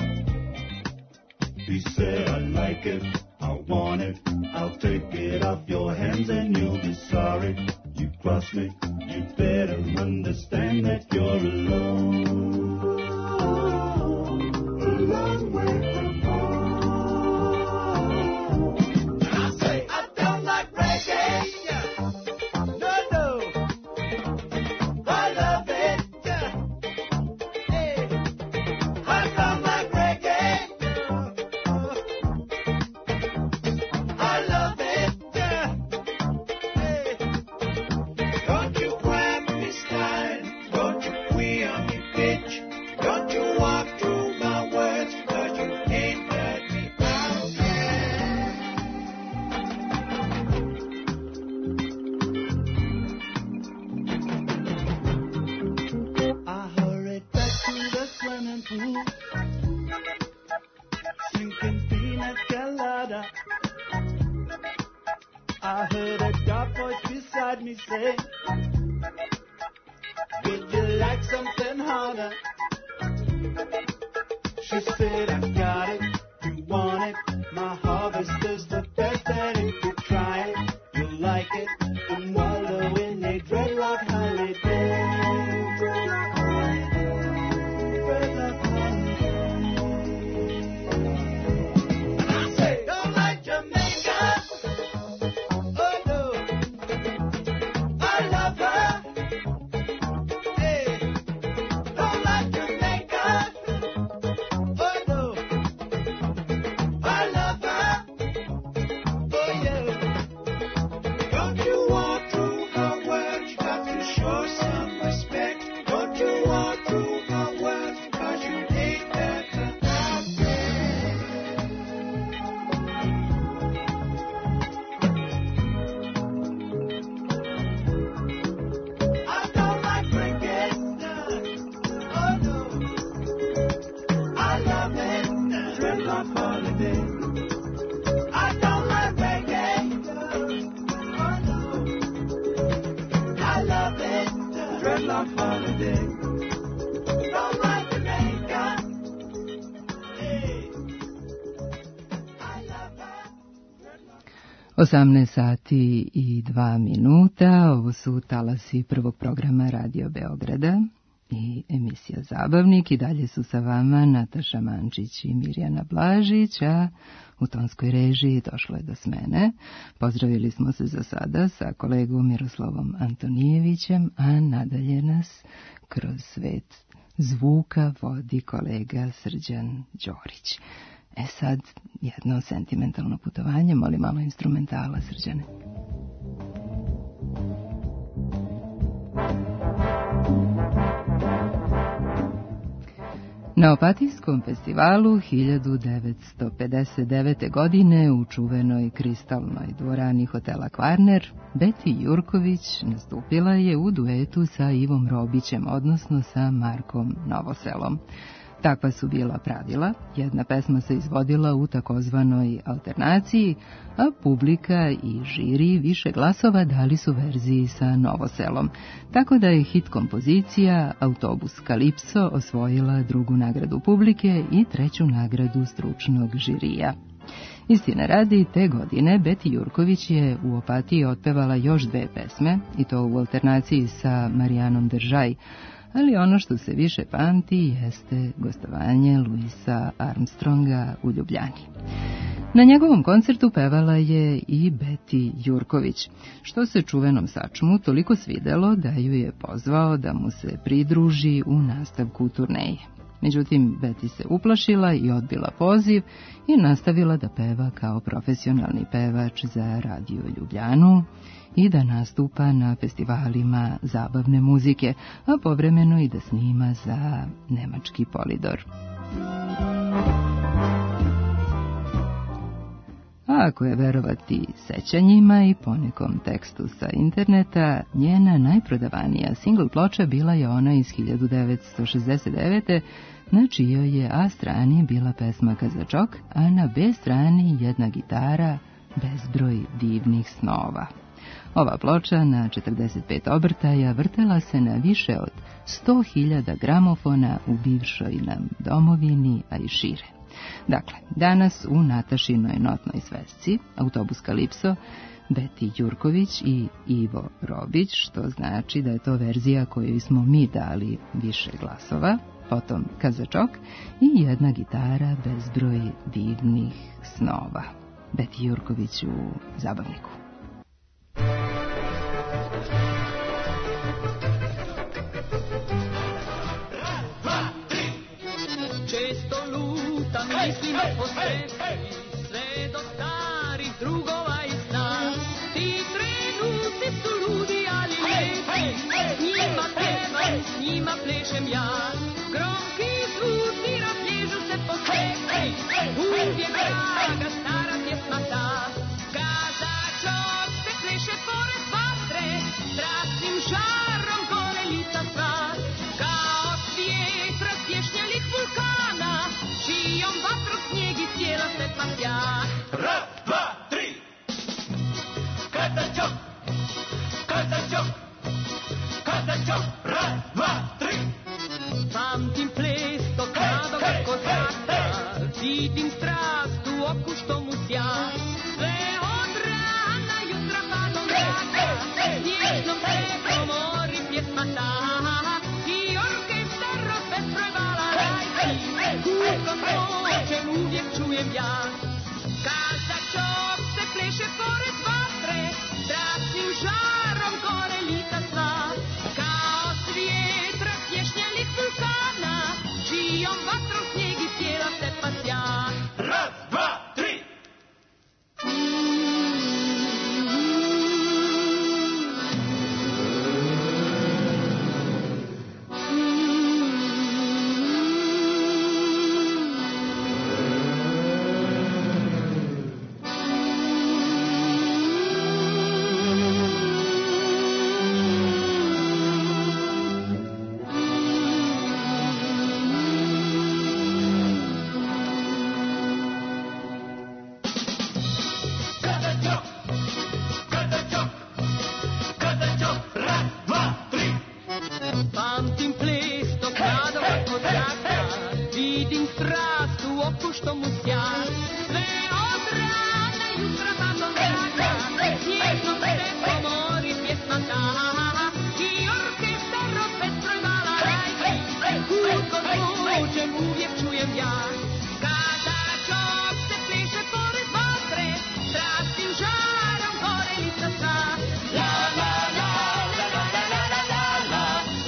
He said, I like it, I want it, I'll take it off your hands and you'll be sorry. You cross me, you better understand that you're alone. A long way from home. I say, I don't like reggae. No, no. I love it. Hey, I don't like reggae. I love it. Hey, don't you grab me style. Don't you queer me bitch. Don't you walk through my words, 'cause you ain't let me out yet. I hurried back to the swimming pool, drinking pina colada. I heard a dark voice beside me say, would you like something harder? She said, I got it, you want it, my harvest is the best that it could try it. You'll like it, and wallow in a dreadlock holiday. Dreadlock holiday, dreadlock holiday. And I say, don't like Jamaica, oh no, I love her. Hey, don't like Jamaica. Oh no, I love her. Oh yeah. Don't you walk through her words, you got to show some respect. Don't you walk through her words, 'cause you ain't better out there. I don't like cricket. Oh no. I love it, dreadlock holiday. I don't like reggae. Oh no. I love it, dreadlock holiday. Don't like Jamaica. Hey. I love it, dreadlock. 18 sati i 2 minuta, ovo su talasi prvog programa Radio Beograda i emisija Zabavnik. I dalje su sa vama Nataša Mančić i Mirjana Blažić, a u tonskoj režiji došlo je do smene. Pozdravili smo se za sada sa kolegom Miroslavom Antonijevićem, a nadalje nas kroz svet zvuka vodi kolega Srđan Đorić. Sad jedno sentimentalno putovanje, molim malo instrumentala, Srđane. Na Opatijskom festivalu 1959. godine u čuvenoj kristalnoj dvorani hotela Kvarner, Beti Jurković nastupila je u duetu sa Ivom Robićem, odnosno sa Markom Novoselom. Takva su bila pravila, jedna pesma se izvodila u takozvanoj alternaciji, a publika i žiri više glasova dali su verziji sa Novoselom, tako da je hit kompozicija Autobus Kalipso osvojila drugu nagradu publike i treću nagradu stručnog žirija. Istine radi, te godine Beti Jurković je u Opatiji otpevala još 2 pesme, i to u alternaciji sa Marijanom Držaj, ali ono što se više pamti jeste gostovanje Louisa Armstronga u Ljubljani. Na njegovom koncertu pevala je i Beti Jurković, što se čuvenom sačmu toliko svidelo da ju je pozvao da mu se pridruži u nastavku turneje. Međutim, Beti se uplašila i odbila poziv i nastavila da peva kao profesionalni pevač za Radio Ljubljanu i da nastupa na festivalima zabavne muzike, a povremeno i da snima za nemački Polidor. A ako je verovati sećanjima i ponekom tekstu sa interneta, njena najprodavanija singl ploča bila je ona iz 1969. na čijoj je A strani bila pesma Kazačok, a na B strani jedna gitara, Bezbroj divnih snova. Ova ploča na 45 obrtaja vrtela se na više od 100.000 gramofona u bivšoj nam domovini, a i šire. Dakle, danas u Natašinoj notnoj svesci Autobus Kalipso, Beti Jurković i Ivo Robić, što znači da je to verzija kojoj smo mi dali više glasova, potom Kazačok i jedna gitara, Bezbroj divnih snova. Beti Jurković u Zabavniku. Često lutam, mislim po sebi, sve do starih drugova i sna. Ti trenuci su ludi, ali lepi, s njima pevam, s njima plešem ja. Gromki zvuci razlježu se po sebi, uvijek draga stara pjesma ta. Kazačok se pleše pored vatre, strasnim žarom gole lica sva. Kao svijet razješnjelih vulkana, čijom vatru snijeg i cijela se pasja. Raz, dva, tri. Kazačok, Kazačok, Kazačok. Raz, dva, tri. Pamtim ples tog mladoga kozaka, vidim strast u oku što mu sja. Sve od rana jutra pa do mraka, nježnom se pomori pjesma ta. I orkestar orkestra balalajki, kukom noćem uvijek čujem ja. Kazačok se pleše pored vatre, strasnim žarom gore lica sva. Kao svijet razješnjelih vulkana, čijom vatru snijeg i cijela se pasja. Raz, dva, tri. Pamtim ples tog mladoga kozaka, vidim strast u oku što mu sja. Sve od rana jutra pa do mraka, nježno se pomori pjesma ta. I orkestar opet projvala rajki, kukom noćem uvijek čujem ja. Kazačok se pleše pored vatre, strastim žarom gore lica sva. La la la la la la la la la la.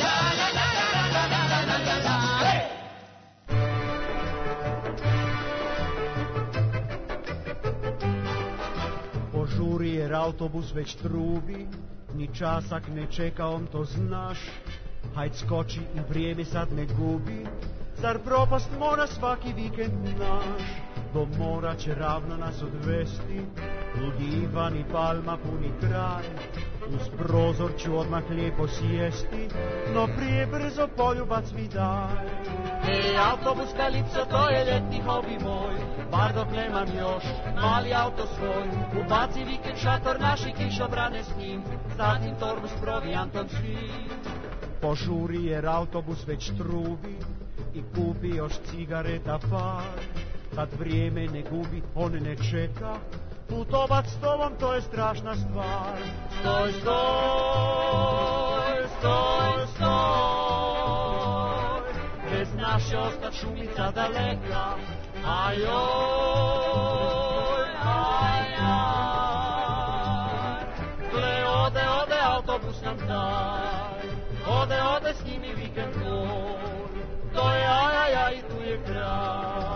Požuri jer autobus već trubi, ni časak ne čeka, on to znaš. Hajd skoči i vrijeme sad ne gubi, zar propast mora svaki vikend naš. Do mora će ravno nas odvesti, ludi Ivan i Palma puni kraj. Uz prozor ću odmah lijepo sjesti, no prije brzo poljubac mi daj. Ej, autobus Kalipso, to je ljetni hobi moj, bar dok nemam još mali auto svoj. Ubaci vikend šator, naši kišobrane s njim, zatim torbu s provijantom svim. Požuri jer autobus već trubi i kupi još cigareta par. Kad vrijeme ne gubi, on ne čeka, putovat s tobom to je strašna stvar. Stoj, stoj, stoj, stoj, bez nas će ostat šumica daleka. Ajoj, aj, aj, gle, ode autobus nam taj, ode s njimi vikend moj, to je aj, aj, aj, tu je kraj.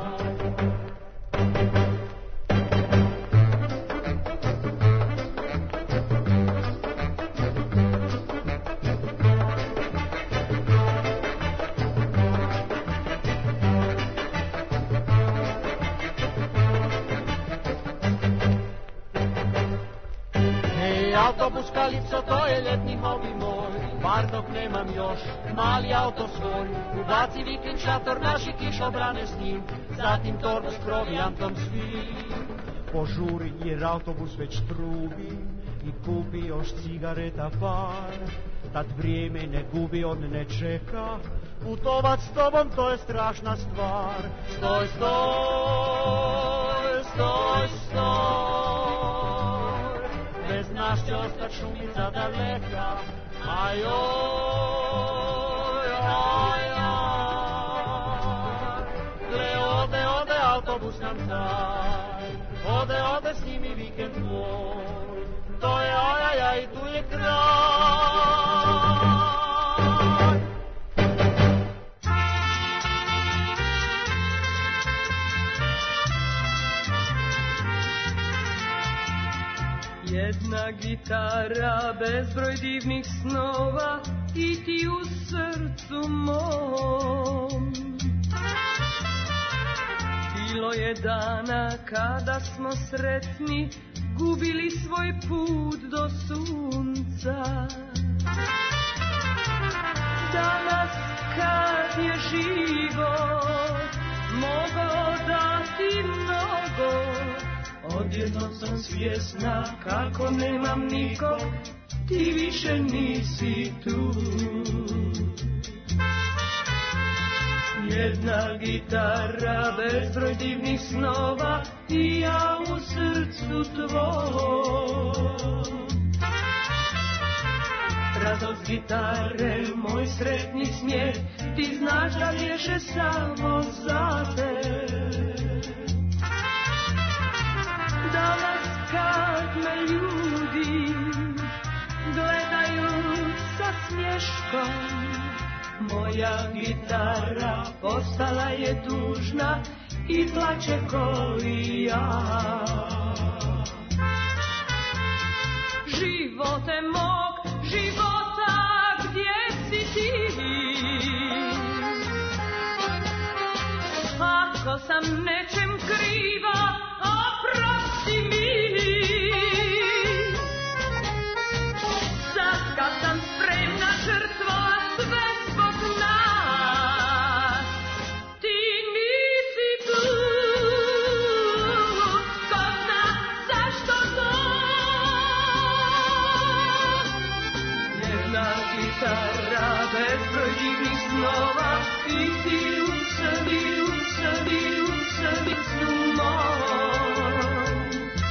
Autobus Kalipso, to je ljetni hobi moj, bar dok nemam još mali auto svoj. Ubaci vikend šator, naši kišobrane s njim, zatim torbu s provijantom svim. Požuri jer autobus već trubi i kupi još cigareta par. Tad vrijeme ne gubi, on ne čeka, putovat s tobom to je strašna stvar. Stoj, stoj, stoj, stoj, bez nas će ostat šumica daleka. Ajoj, aj, aj, gle, ode autobus nam taj, ode s njimi vikend moj, to je aj, aj, aj, tu je kraj. Jedna gitara, bezbroj divnih snova i ti u srcu mom. Bilo je dana kada smo sretni gubili svoj put do sunca. Danas kad je život mogao dati mnogo, odjednom sam svjesna kako nemam nikog, ti više nisi tu. Jedna gitara, bezbroj divnih snova i ja u srcu tvom. Radost gitare, moj sretni smijeh, ti znaš da vješe samo za te. Danas kad me ljudi gledaju sa smješkom, moja gitara postala je tužna i plače ko i ja. Živote mog života, gdje si ti? Ako sam nečem kriva, oprosti mi. Sad kad sam spremna žrtvovat sve zbog nas, ti nisi tu. Ko zna zašto to? Jedna gitara, bezbroj divnih snova i ti u sebi snu mom.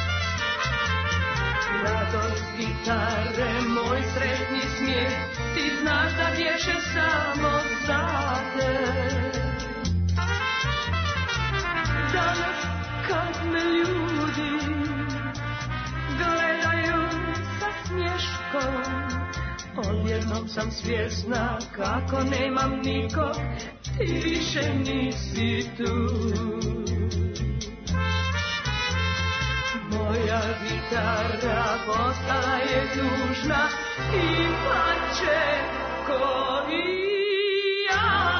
Radost gitare, moj sretni smijeh, ti znaš da vješe samo za te. Danas kad me ljudi gledaju sa smješkom, odjednom sam svjesna kako nemam nikog, ti više nisi tu. Moja gitara postala je tužna i plače ko i ja.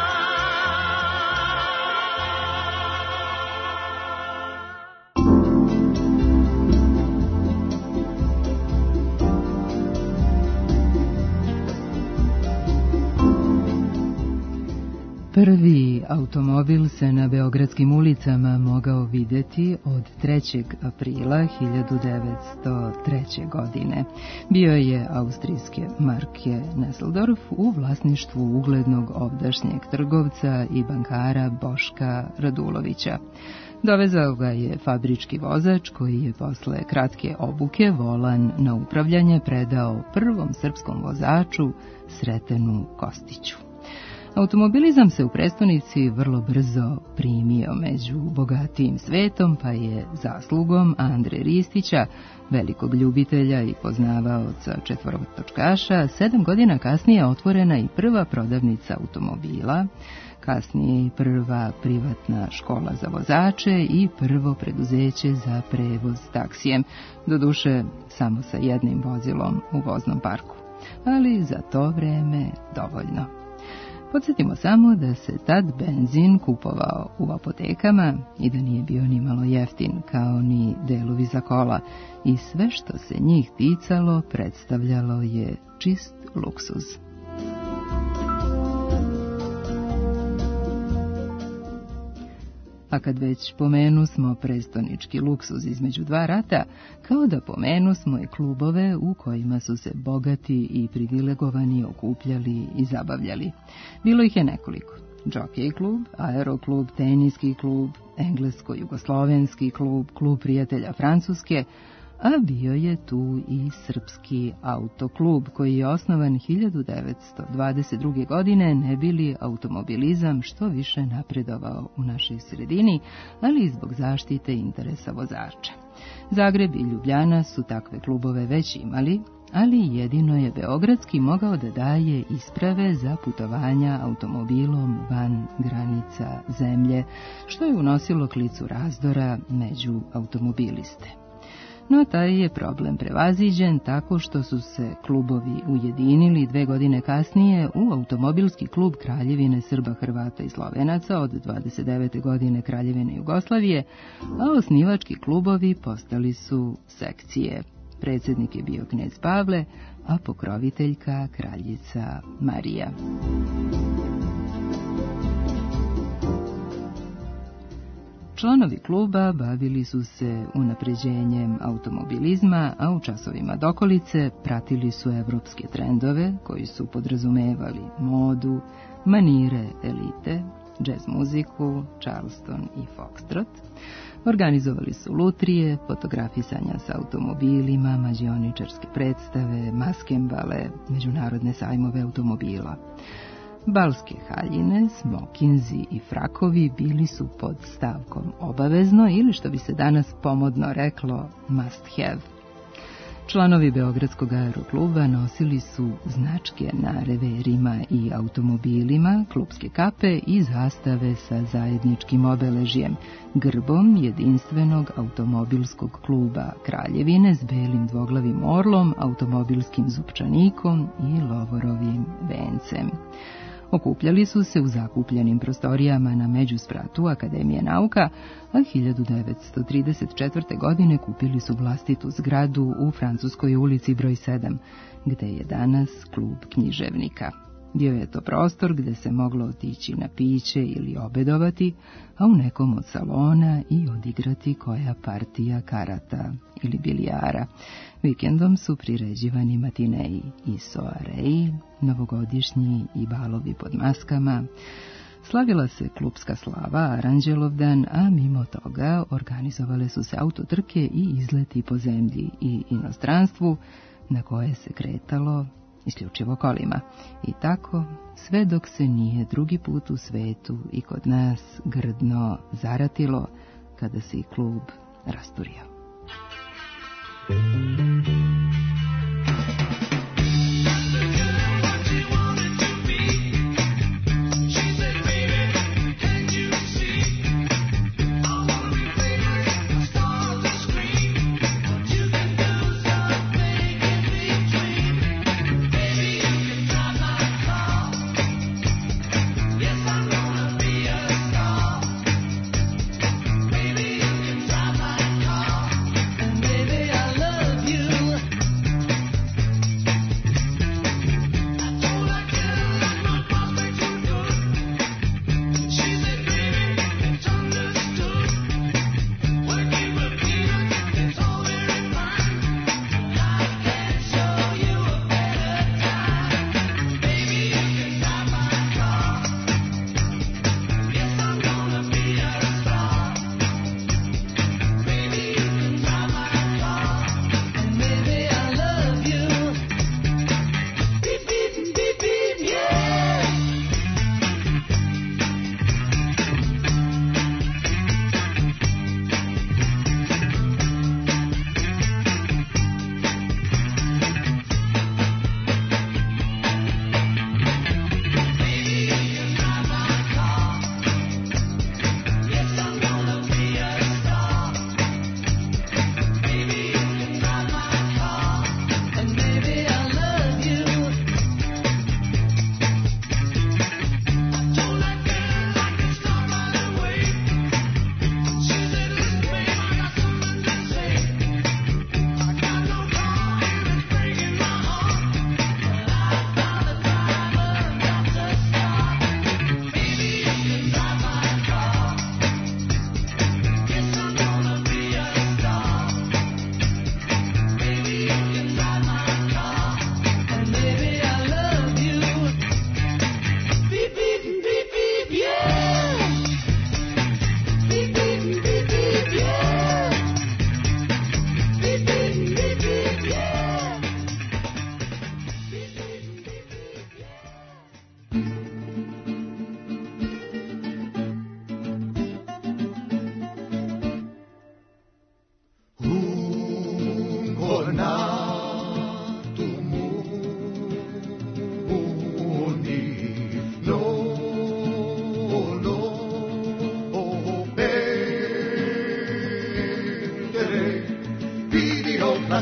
Prvi automobil se na beogradskim ulicama mogao videti od 3. aprila 1903. godine. Bio je austrijske marke Nesseldorf u vlasništvu uglednog ovdašnjeg trgovca i bankara Boška Radulovića. Dovezao ga je fabrički vozač koji je posle kratke obuke volan na upravljanje predao prvom srpskom vozaču Sretenu Kostiću. Automobilizam se u prestonici vrlo brzo primio među bogatijim svetom, pa je zaslugom Andre Ristića, velikog ljubitelja i poznavaoca četvorotočkaša, 7 godina kasnije otvorena i prva prodavnica automobila, kasnije i prva privatna škola za vozače i prvo preduzeće za prevoz taksijem, doduše samo sa jednim vozilom u voznom parku, ali za to vreme dovoljno. Podsjetimo samo da se tad benzin kupovao u apotekama i da nije bio ni malo jeftin, kao ni delovi za kola, i sve što se njih ticalo predstavljalo je čist luksuz. A kad već pomenusmo prestonički luksuz između dva rata, kao da pomenusmo i klubove u kojima su se bogati i privilegovani okupljali i zabavljali. Bilo ih je nekoliko. Jockey klub, aeroklub, teniski klub, englesko-jugoslovenski klub, klub prijatelja Francuske, a bio je tu i srpski autoklub koji je osnovan 1922. godine, ne bi li automobilizam što više napredovao u našoj sredini, ali i zbog zaštite interesa vozača. Zagreb i Ljubljana su takve klubove već imali, ali jedino je beogradski mogao da daje isprave za putovanja automobilom van granica zemlje, što je unosilo klicu razdora među automobiliste. No taj je problem prevaziđen tako što su se klubovi ujedinili 2 godine kasnije u automobilski klub Kraljevine Srba, Hrvata i Slovenaca od 29. godine Kraljevine Jugoslavije, a osnivački klubovi postali su sekcije. Predsjednik je bio knez Pavle, a pokroviteljka kraljica Marija. Članovi kluba bavili su se unapređenjem automobilizma, a u časovima dokolice pratili su evropske trendove koji su podrazumevali modu, manire elite, džez muziku, Charleston i Foxtrot. Organizovali su lutrije, fotografisanja sa automobilima, mađioničarske predstave, maskembale, međunarodne sajmove automobila. Balske haljine, smokinzi i frakovi bili su pod stavkom obavezno ili, što bi se danas pomodno reklo, must have. Članovi Beogradskog aerokluba nosili su značke na reverima i automobilima, klubske kape i zastave sa zajedničkim obeležjem, grbom jedinstvenog automobilskog kluba Kraljevine s belim dvoglavim orlom, automobilskim zupčanikom i lovorovim vencem. Okupljali su se u zakupljenim prostorijama na međuspratu Akademije nauka, a 1934. godine kupili su vlastitu zgradu u Francuskoj ulici broj 7, gde je danas klub književnika. Bio je to prostor gde se moglo otići na piće ili obedovati, a u nekom od salona i odigrati koja partija karata ili bilijara. Vikendom su priređivani matineji i soareji, novogodišnji i balovi pod maskama. Slavila se klubska slava, Aranđelovdan, a mimo toga organizovale su se autotrke i izleti po zemlji i inostranstvu, na koje se kretalo isključivo kolima. I tako, sve dok se nije drugi put u svetu i kod nas grdno zaratilo, kada se i klub rasturio. Baby, I love you.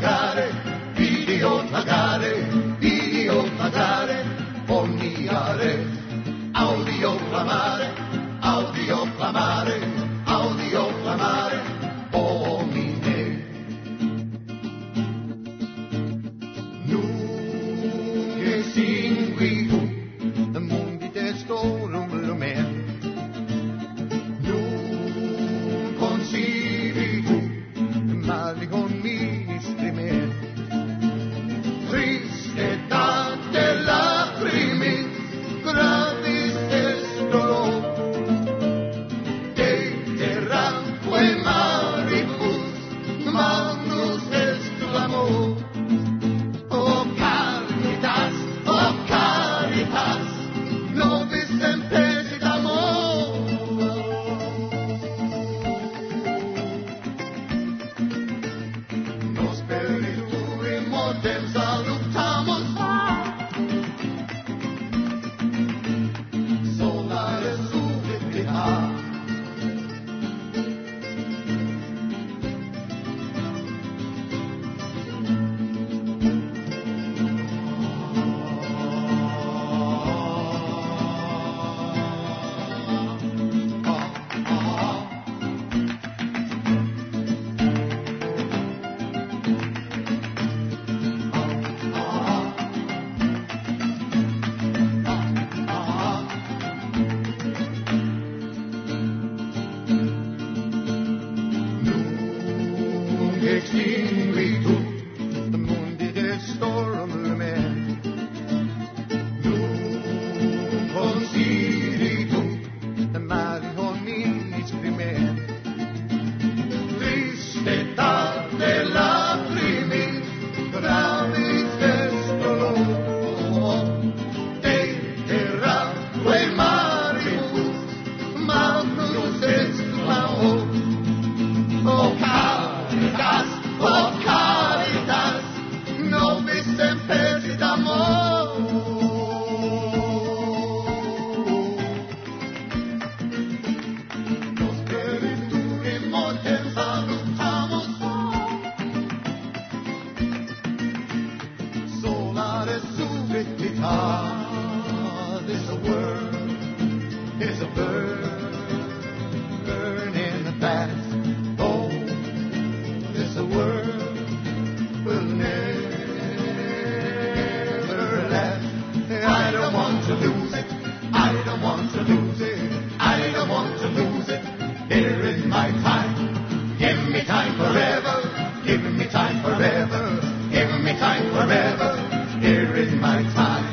magare, idiot magare, omniare, audio clamare, omine. Nu extingui tu, mundi testorum lumen, nu concibi tu, mali con ministri men, tristezza della primi, gravis est dolor, deterramque maribus, magnus est l'amor. O caritas, nobis tempestit amor. Nos perituri mortem salutamus, sola resuscita. Extingui tu, the mundi destorum lumen, num concili tu, the mali hominis primen, tristezza della primis, gravis est dolor, deterramque maribus, magnus est l'amor. O caritas, nobis tempestit amor. Nos perituri mortem salutamus, sola resuscita. This world is a burn in the past. The world will never last. I don't want to lose it. I don't want to lose it. I don't want to lose it. Here is my time. Give me time forever. Give me time forever. Give me time forever. Here is my time.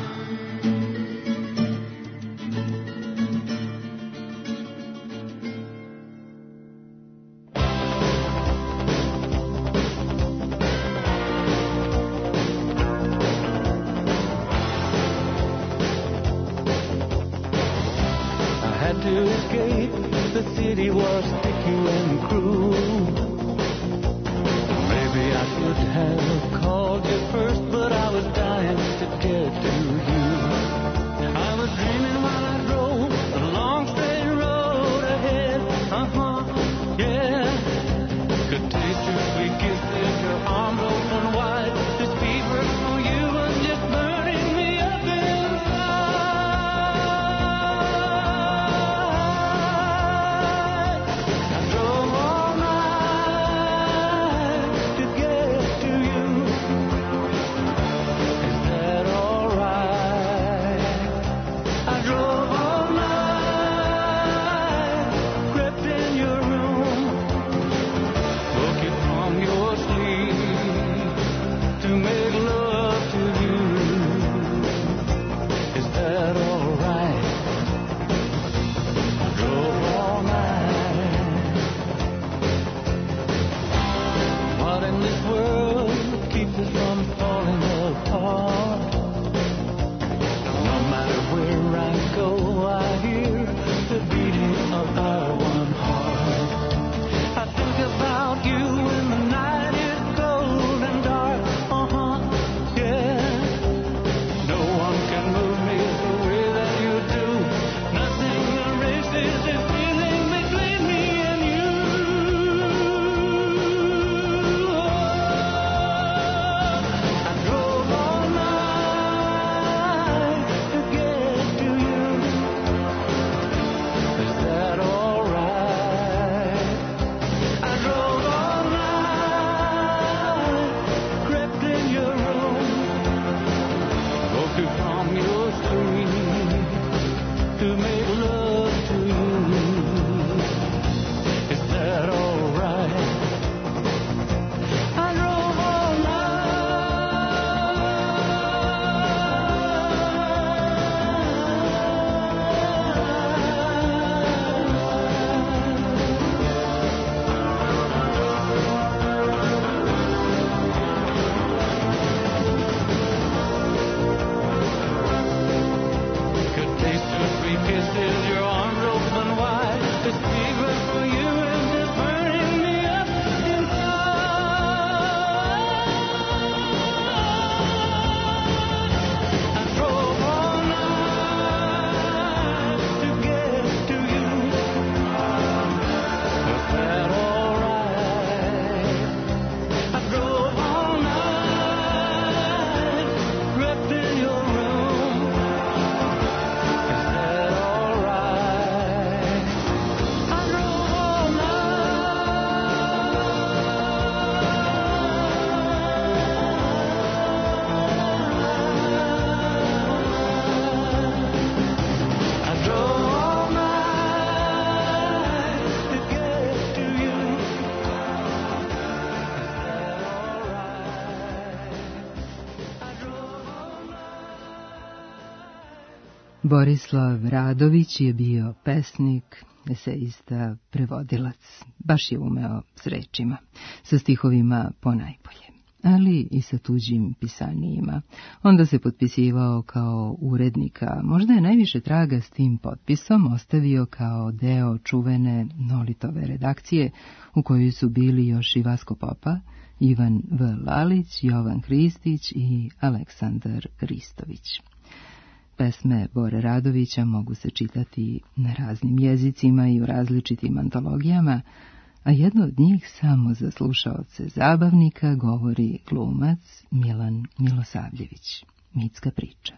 Borislav Radović je bio pesnik, eseista, prevodilac. Baš je umeo s rečima, sa stihovima ponajbolje, ali i sa tuđim pisanijima. Onda se potpisivao kao urednika. Možda je najviše traga s tim potpisom ostavio kao deo čuvene Nolitove redakcije, u kojoj su bili još i Vasko Popa, Ivan V. Lalić, Jovan Hristić i Aleksandar Ristović. Pesme Bore Radovića mogu se čitati na raznim jezicima i u različitim antologijama, a jedno od njih samo za slušaoce zabavnika govori glumac Milan Milosavljević. Mitska priča.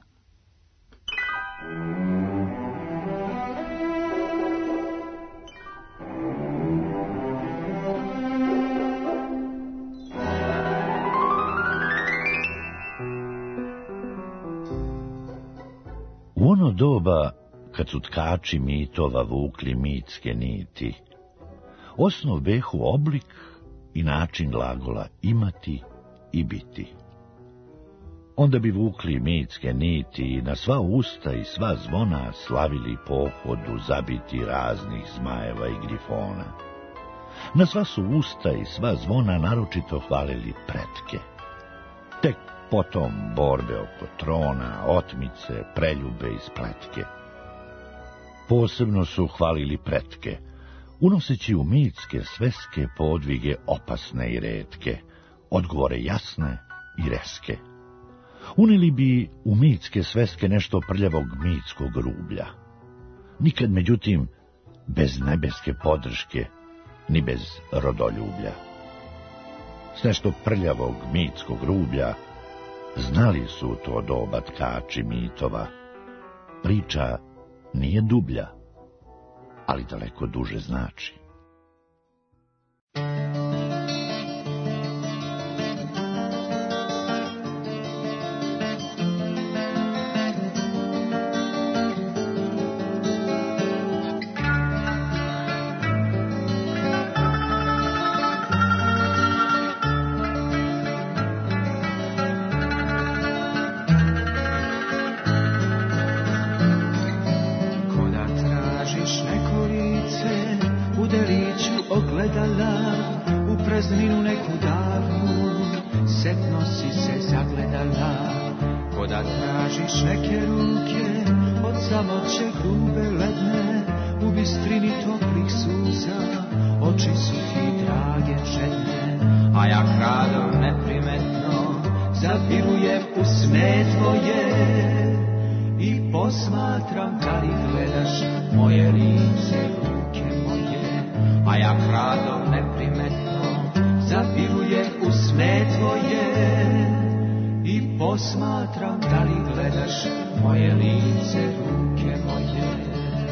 U ono doba, kad su tkači mitova vukli mitske niti, osnov behu oblik i način glagola imati i biti. Onda bi vukli mitske niti i na sva usta i sva zvona slavili pohodu zabiti raznih zmajeva i grifona. Na sva su usta i sva zvona naročito hvalili pretke. Tek potom borbe oko trona, otmice, preljube i spletke. Posebno su hvalili pretke, unoseći u mitske sveske podvige opasne i retke, odgovore jasne i reske. Uneli bi u mitske sveske nešto prljavog mitskog rublja. Nikad, međutim, bez nebeske podrške, ni bez rodoljublja. S nešto prljavog mitskog rublja znali su to doba tkači mitova. Priča nije dublja, ali daleko duže znači. Posmatram da li gledaš moje lice, ruke moje.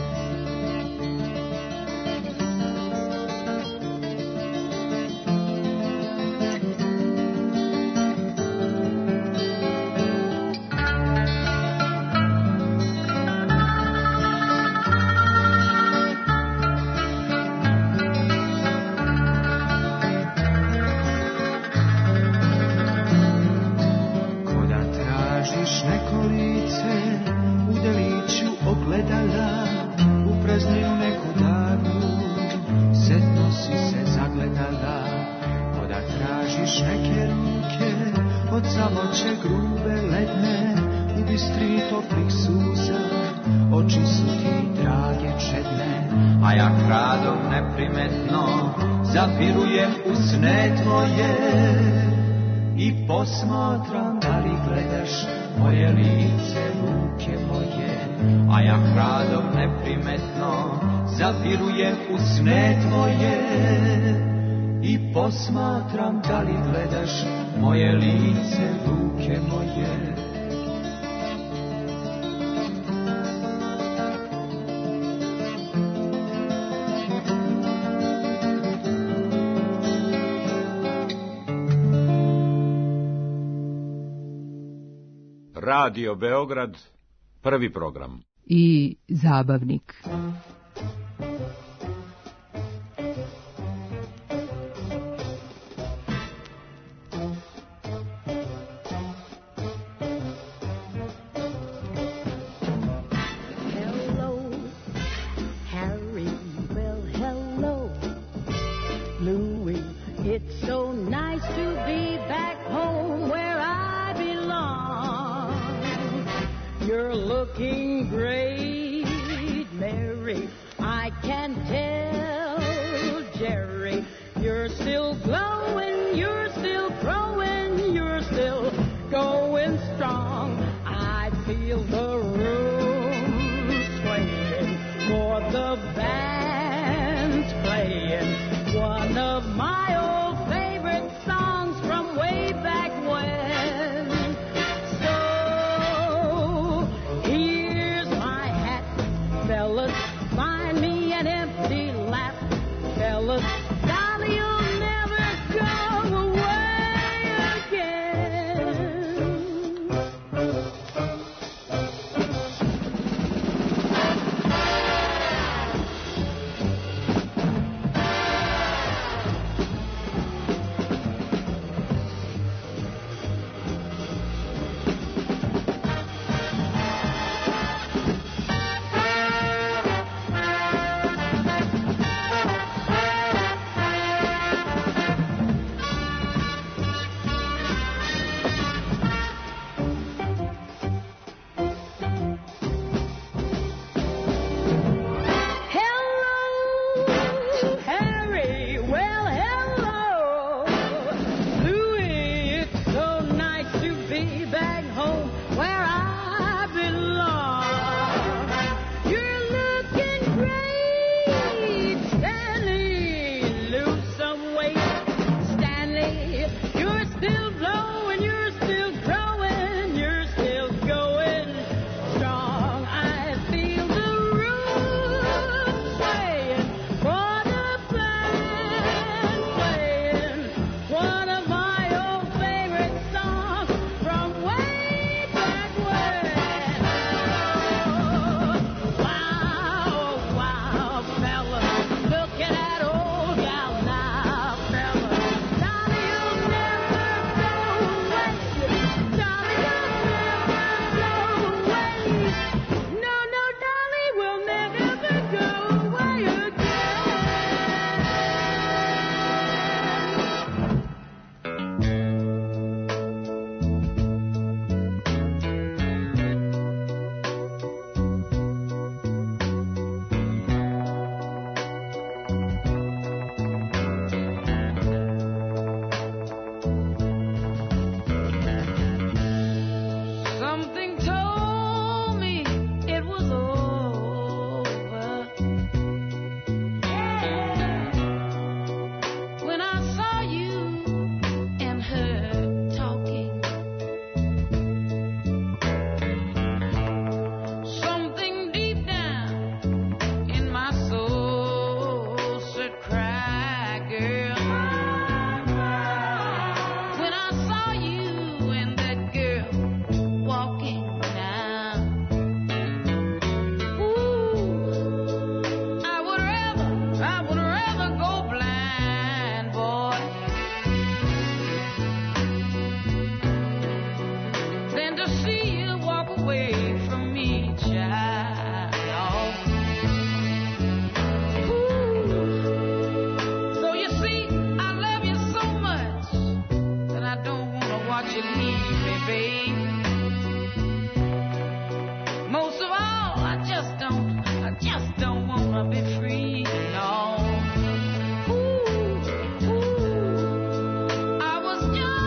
Posmatram da li gledaš moje lice, ruke moje, a ja hradom neprimetno zavirujem u sne tvoje. I posmatram da li gledaš moje lice, ruke moje. Radio Beograd, prvi program. I zabavnik. looking great, Mary. I can tell, Jerry, you're still glowing, you're still growing, you're still going strong. I feel the room swaying for the band's playing one of my old favorite songs from way back when. So here's my hat, fellas, find me an empty lap, fellas. Dolly, you'll never go away again. Hello, Harry. Well, hello, Louis. It's so nice to be back home where I belong. You're looking great, Stanley. Lose some weight, Stanley. You're still blowing, you're still growing, you're still going strong. I feel the room swaying, what a band playing one of my old favorite songs from way back when. Wow, wow, fellas, look at that old gal now, fellas. Dolly, you'll never go away. Dolly, you'll never go away. No, no, Dolly will never go away again. Something told me it was over when I saw you and her talking. Something deep down in my soul said, cry, girl. When I saw you and that girl walking now, ooh, I would rather go blind, boy, than to see you walk away from me, child. Ooh. So you see, I love you so much that I don't want to watch you leave me, babe. Most of all, I just don't want to be free, no. Ooh, ooh. I was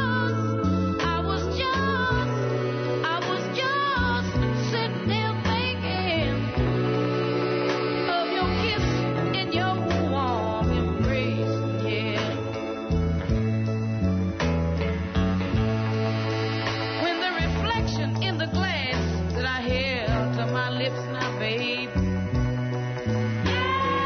just sitting there thinking of your kiss and your warm embrace, yeah. When the reflection in the glass that I held to my lips now, babe, yeah.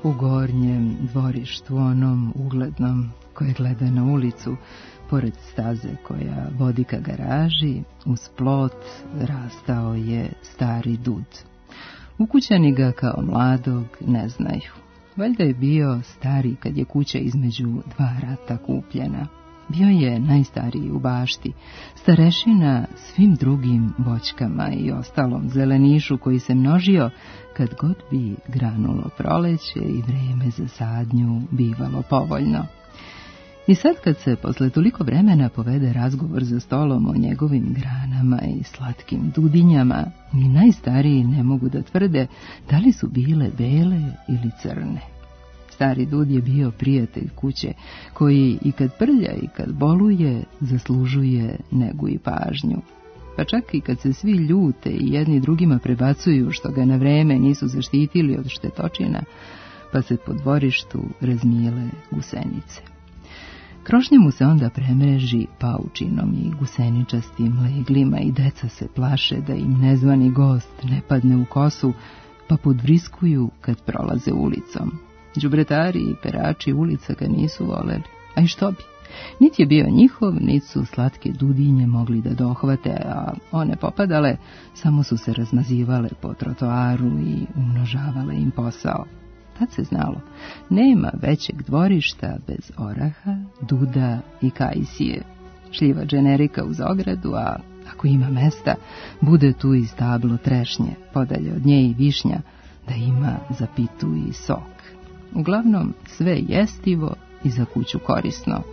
u gornjem dvorištu, onom uglednom koje gleda na ulicu, pored staze koja vodi ka garaži, uz plot rastao je stari dud. Ukućani ga kao mladog ne znaju. Valjda je bio stari kad je kuća između dva rata kupljena. Bio je najstariji u bašti, starešina svim drugim voćkama i ostalom zelenišu koji se množio kad god bi granulo proleće i vreme za sadnju bivalo povoljno. I sad kad se posle toliko vremena povede razgovor za stolom o njegovim granama i slatkim dudinjama, ni najstariji ne mogu da tvrde da li su bile bele ili crne. Stari dud je bio prijatelj kuće, koji i kad prlja i kad boluje, zaslužuje negu i pažnju. Pa čak i kad se svi ljute i jedni drugima prebacuju što ga na vreme nisu zaštitili od štetočina, pa se po dvorištu razmijele gusenice. Krošnja mu se onda premreži paučinom i guseničastim leglima i deca se plaše da im nezvani gost ne padne u kosu, pa podvriskuju kad prolaze ulicom. Đubretari i perači ulica ga nisu voleli, a i što bi? Niti je bio njihov, niti su slatke dudinje mogli da dohvate, a one popadale, samo su se razmazivale po trotoaru i umnožavale im posao. Tad se znalo, nema većeg dvorišta bez oraha, duda i kajsije. Šljiva dženerika uz ogradu, a ako ima mesta, bude tu i stablo trešnje, podalje od nje i višnja, da ima za pitu i sok. Uglavnom, sve jestivo i za kuću korisno.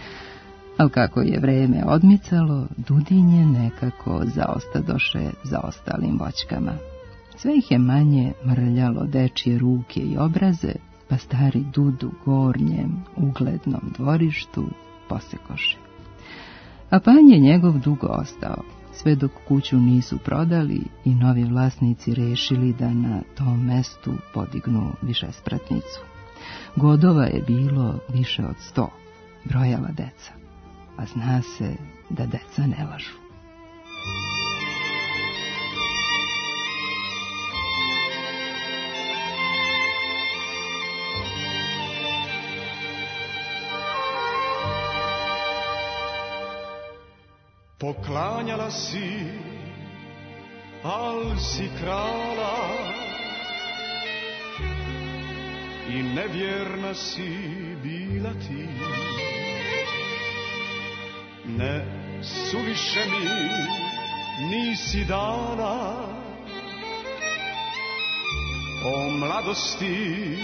Ali kako je vreme odmicalo, dudinje nekako zaostadoše za ostalim voćkama. Sve ih je manje mrljalo dečije ruke i obraze, pa stari dud u gornjem, uglednom dvorištu posekoše. A panj je njegov dugo ostao, sve dok kuću nisu prodali i novi vlasnici rešili da na tom mestu podignu višespratnicu. Godova je bilo više od 100, brojala deca, a zna se da deca ne lažu. Poklanjala si, al si krala i nevjerna si bila ti. Ne suviše mi nisi dala, o mladosti,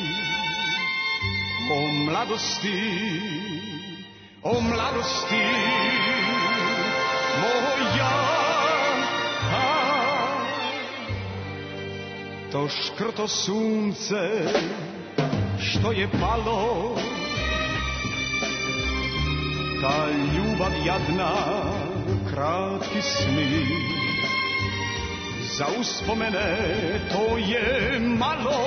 o mladosti, o mladosti moja. To škrto sunce što je palo, ta ljubav jadna, kratki sni, za uspomene to je malo.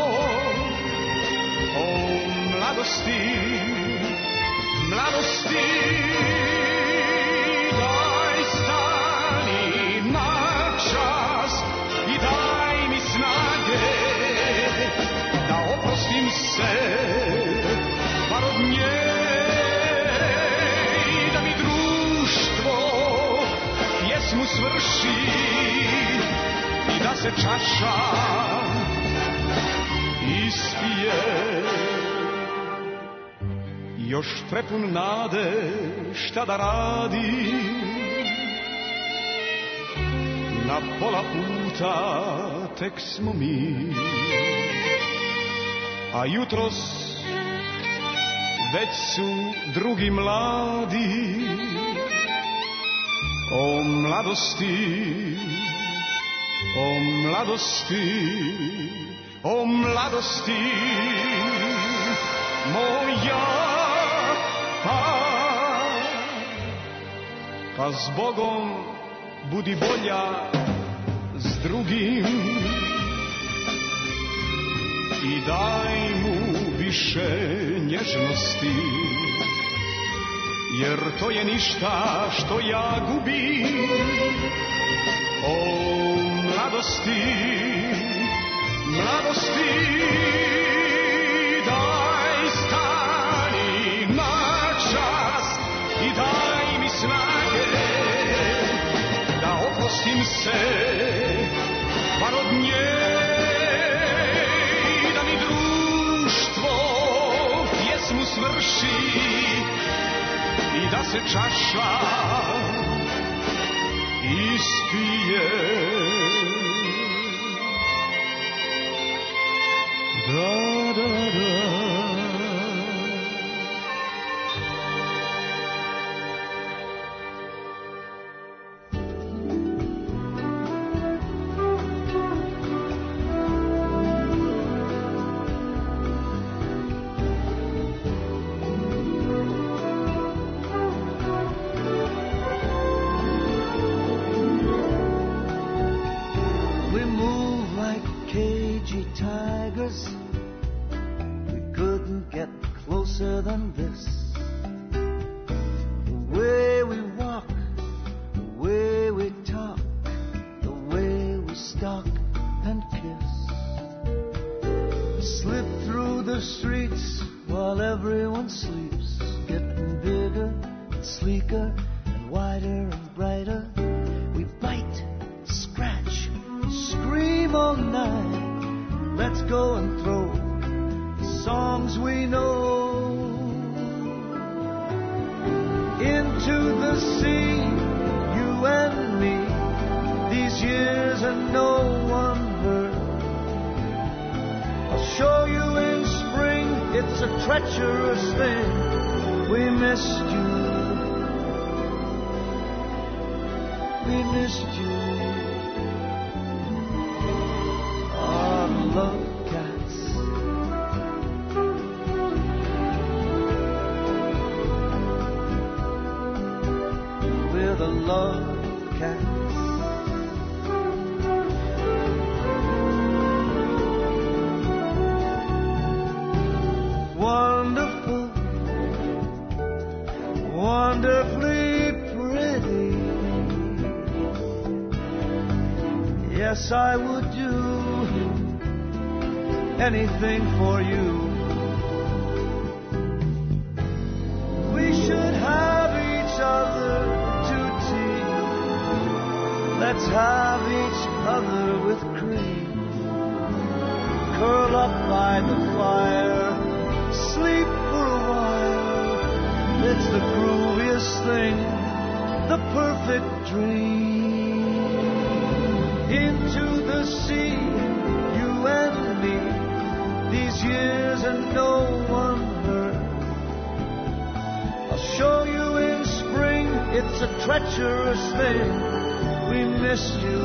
O mladosti, mladosti, daj stani na čas i daj mi snage da oprostim se bar od nje, i da mi društvo pjesmu svrši i da se čaša ispije. Još prepun nade šta da radi, na pola puta tek smo mi, a jutros već su drugi mladi. O mladosti, o mladosti, o mladosti moja. Pa s Bogom budi bolja s drugim i daj mu više nježnosti, jer to je ništa što ja gubim. O mladosti, mladosti, daj bojim se, bar od nje, da mi društvo pjesmu svrši i da se čaša ispije. Da, da, da. Than this, the way we walk, the way we talk, the way we stalk and kiss, slip through the streets while everyone sleeps, getting bigger and sleeker and wider and brighter. We bite, scratch, scream all night. Let's go and throw the songs we know into the sea, you and me. These years and no one heard. I'll show you in spring, it's a treacherous thing. We missed you, we missed you. Our love cats. We're the love cats. Wonderful, wonderfully pretty. Yes, I would do anything for you. We should have each other to tea. Let's have each other with cream. Curl up by the fire, sleep for a while. It's the grooviest thing, the perfect dream. Into the sea, you and me. These years and no one heard. I'll show you in spring, it's a treacherous thing. We missed you,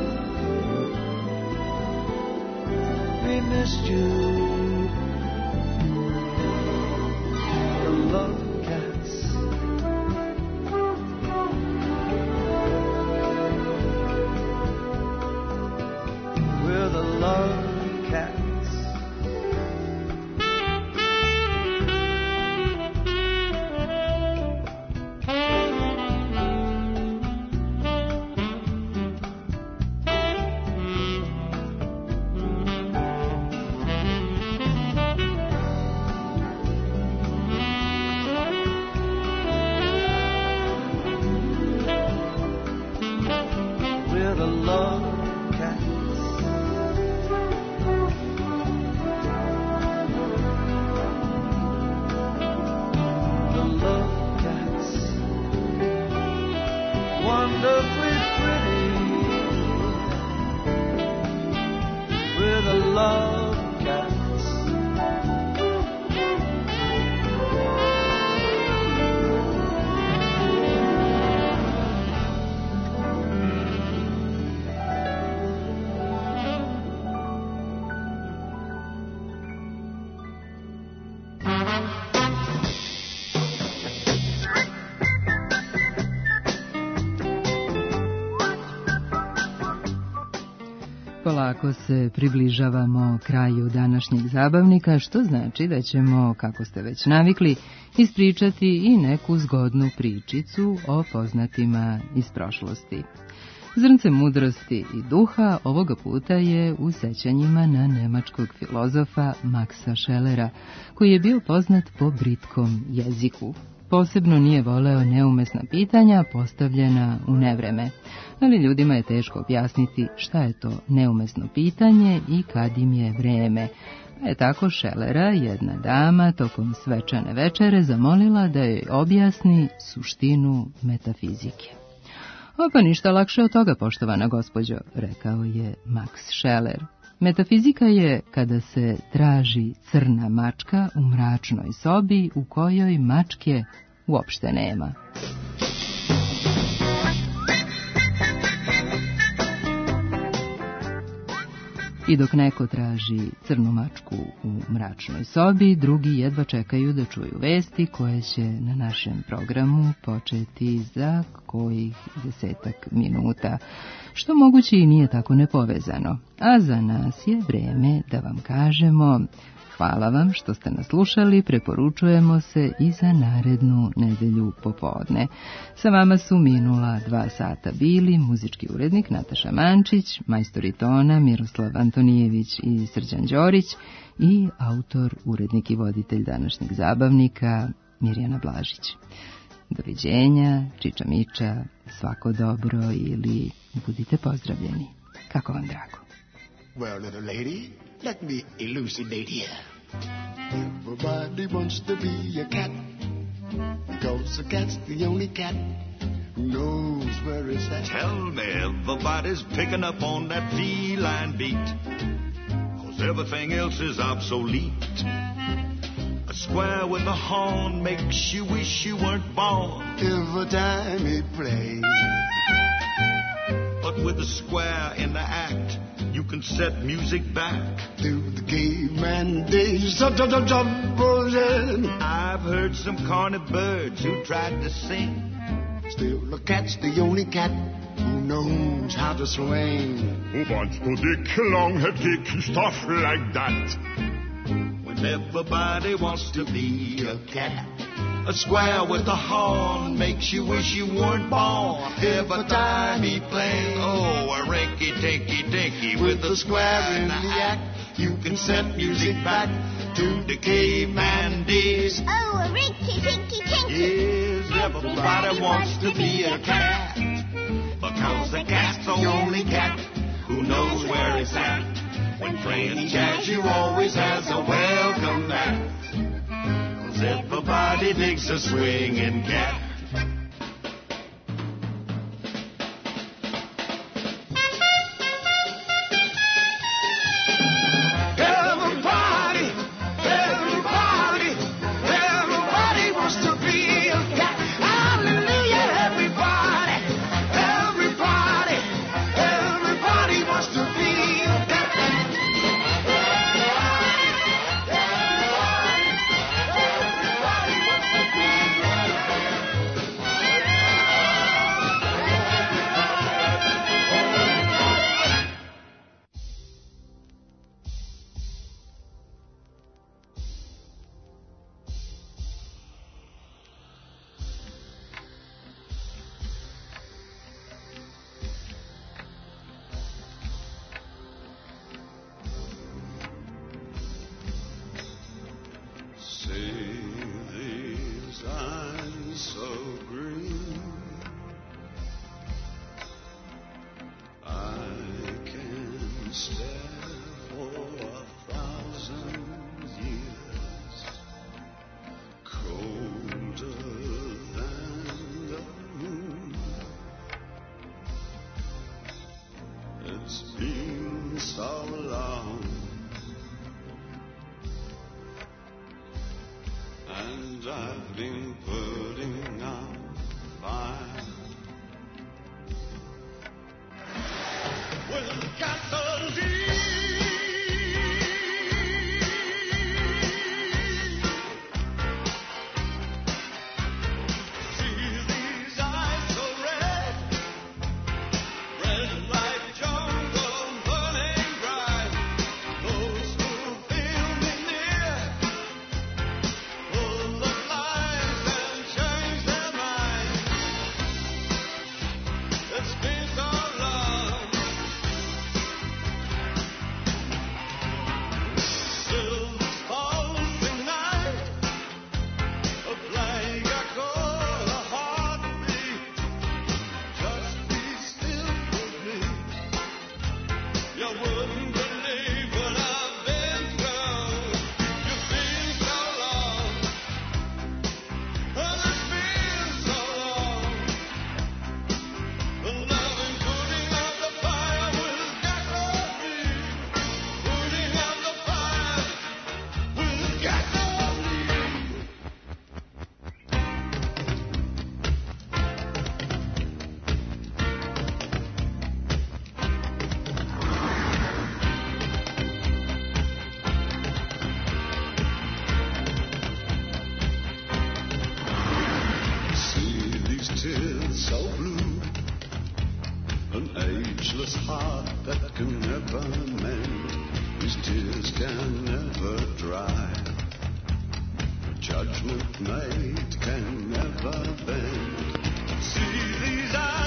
we missed you. The love cats. We're the love cats. We're the love cats. The love cats. Wonderfully pretty. We're the love cats. Polako se približavamo kraju današnjeg zabavnika, što znači da ćemo, kako ste već navikli, ispričati i neku zgodnu pričicu o poznatima iz prošlosti. Zrnce mudrosti i duha ovoga puta je u sećanjima na nemačkog filozofa Maxa Schellera, koji je bio poznat po britkom jeziku. Posebno nije voleo neumesna pitanja postavljena u nevreme, ali ljudima je teško objasniti šta je to neumesno pitanje i kad im je vreme. A je tako Schellera jedna dama tokom svečane večere zamolila da joj objasni suštinu metafizike. Pa ništa lakše od toga, poštovana gospođo, rekao je Max Scheller. Metafizika je kada se traži crna mačka u mračnoj sobi u kojoj mačke uopšte nema. I dok neko traži crnu mačku u mračnoj sobi, drugi jedva čekaju da čuju vesti koje će na našem programu početi za kojih 10 minuta, što moguće i nije tako nepovezano. A za nas je vreme da vam kažemo hvala vam što ste nas slušali, preporučujemo se i za narednu nedelju popodne. Sa vama su minula 2 sata bili muzički urednik Nataša Mančić, majstori tona Miroslav Antonijević i Srđan Đorić i autor, urednik i voditelj današnjeg zabavnika Mirjana Blažić. Doviđenja, čiča miča, svako dobro ili budite pozdravljeni. Kako vam drago. Well, little lady, let me elucidate here. Everybody wants to be a cat, because a cat's the only cat who knows where it's at. Tell me everybody's picking up on that feline beat, 'cause everything else is obsolete. A square with a horn makes you wish you weren't born every time it plays. But with a square in the act, you can set music back to the caveman days. I've heard some corny birds who tried to sing. Still, the cat's the only cat who knows how to swing. Who wants to dick, long-head kick, and stuff like that? When everybody wants to be a cat, a square with a horn makes you wish you weren't born every time he plays. Oh, a rinky-tinky-dinky with a square in the act. You can set music back to the caveman days. Oh, a rinky-tinky-tinky. Yes, everybody wants to be a cat, because the cat's the only cat who knows where it's at. When playing jazz, you always has a welcome mat. Everybody digs a swinging cat. Everybody, everybody, everybody wants to be a cat. Hallelujah, everybody, everybody, everybody wants to be a cat. I've been putting out fire. Well, gasoline. Lies speechless heart that can never mend, whose tears can never dry. Judgment made can never bend. See these eyes.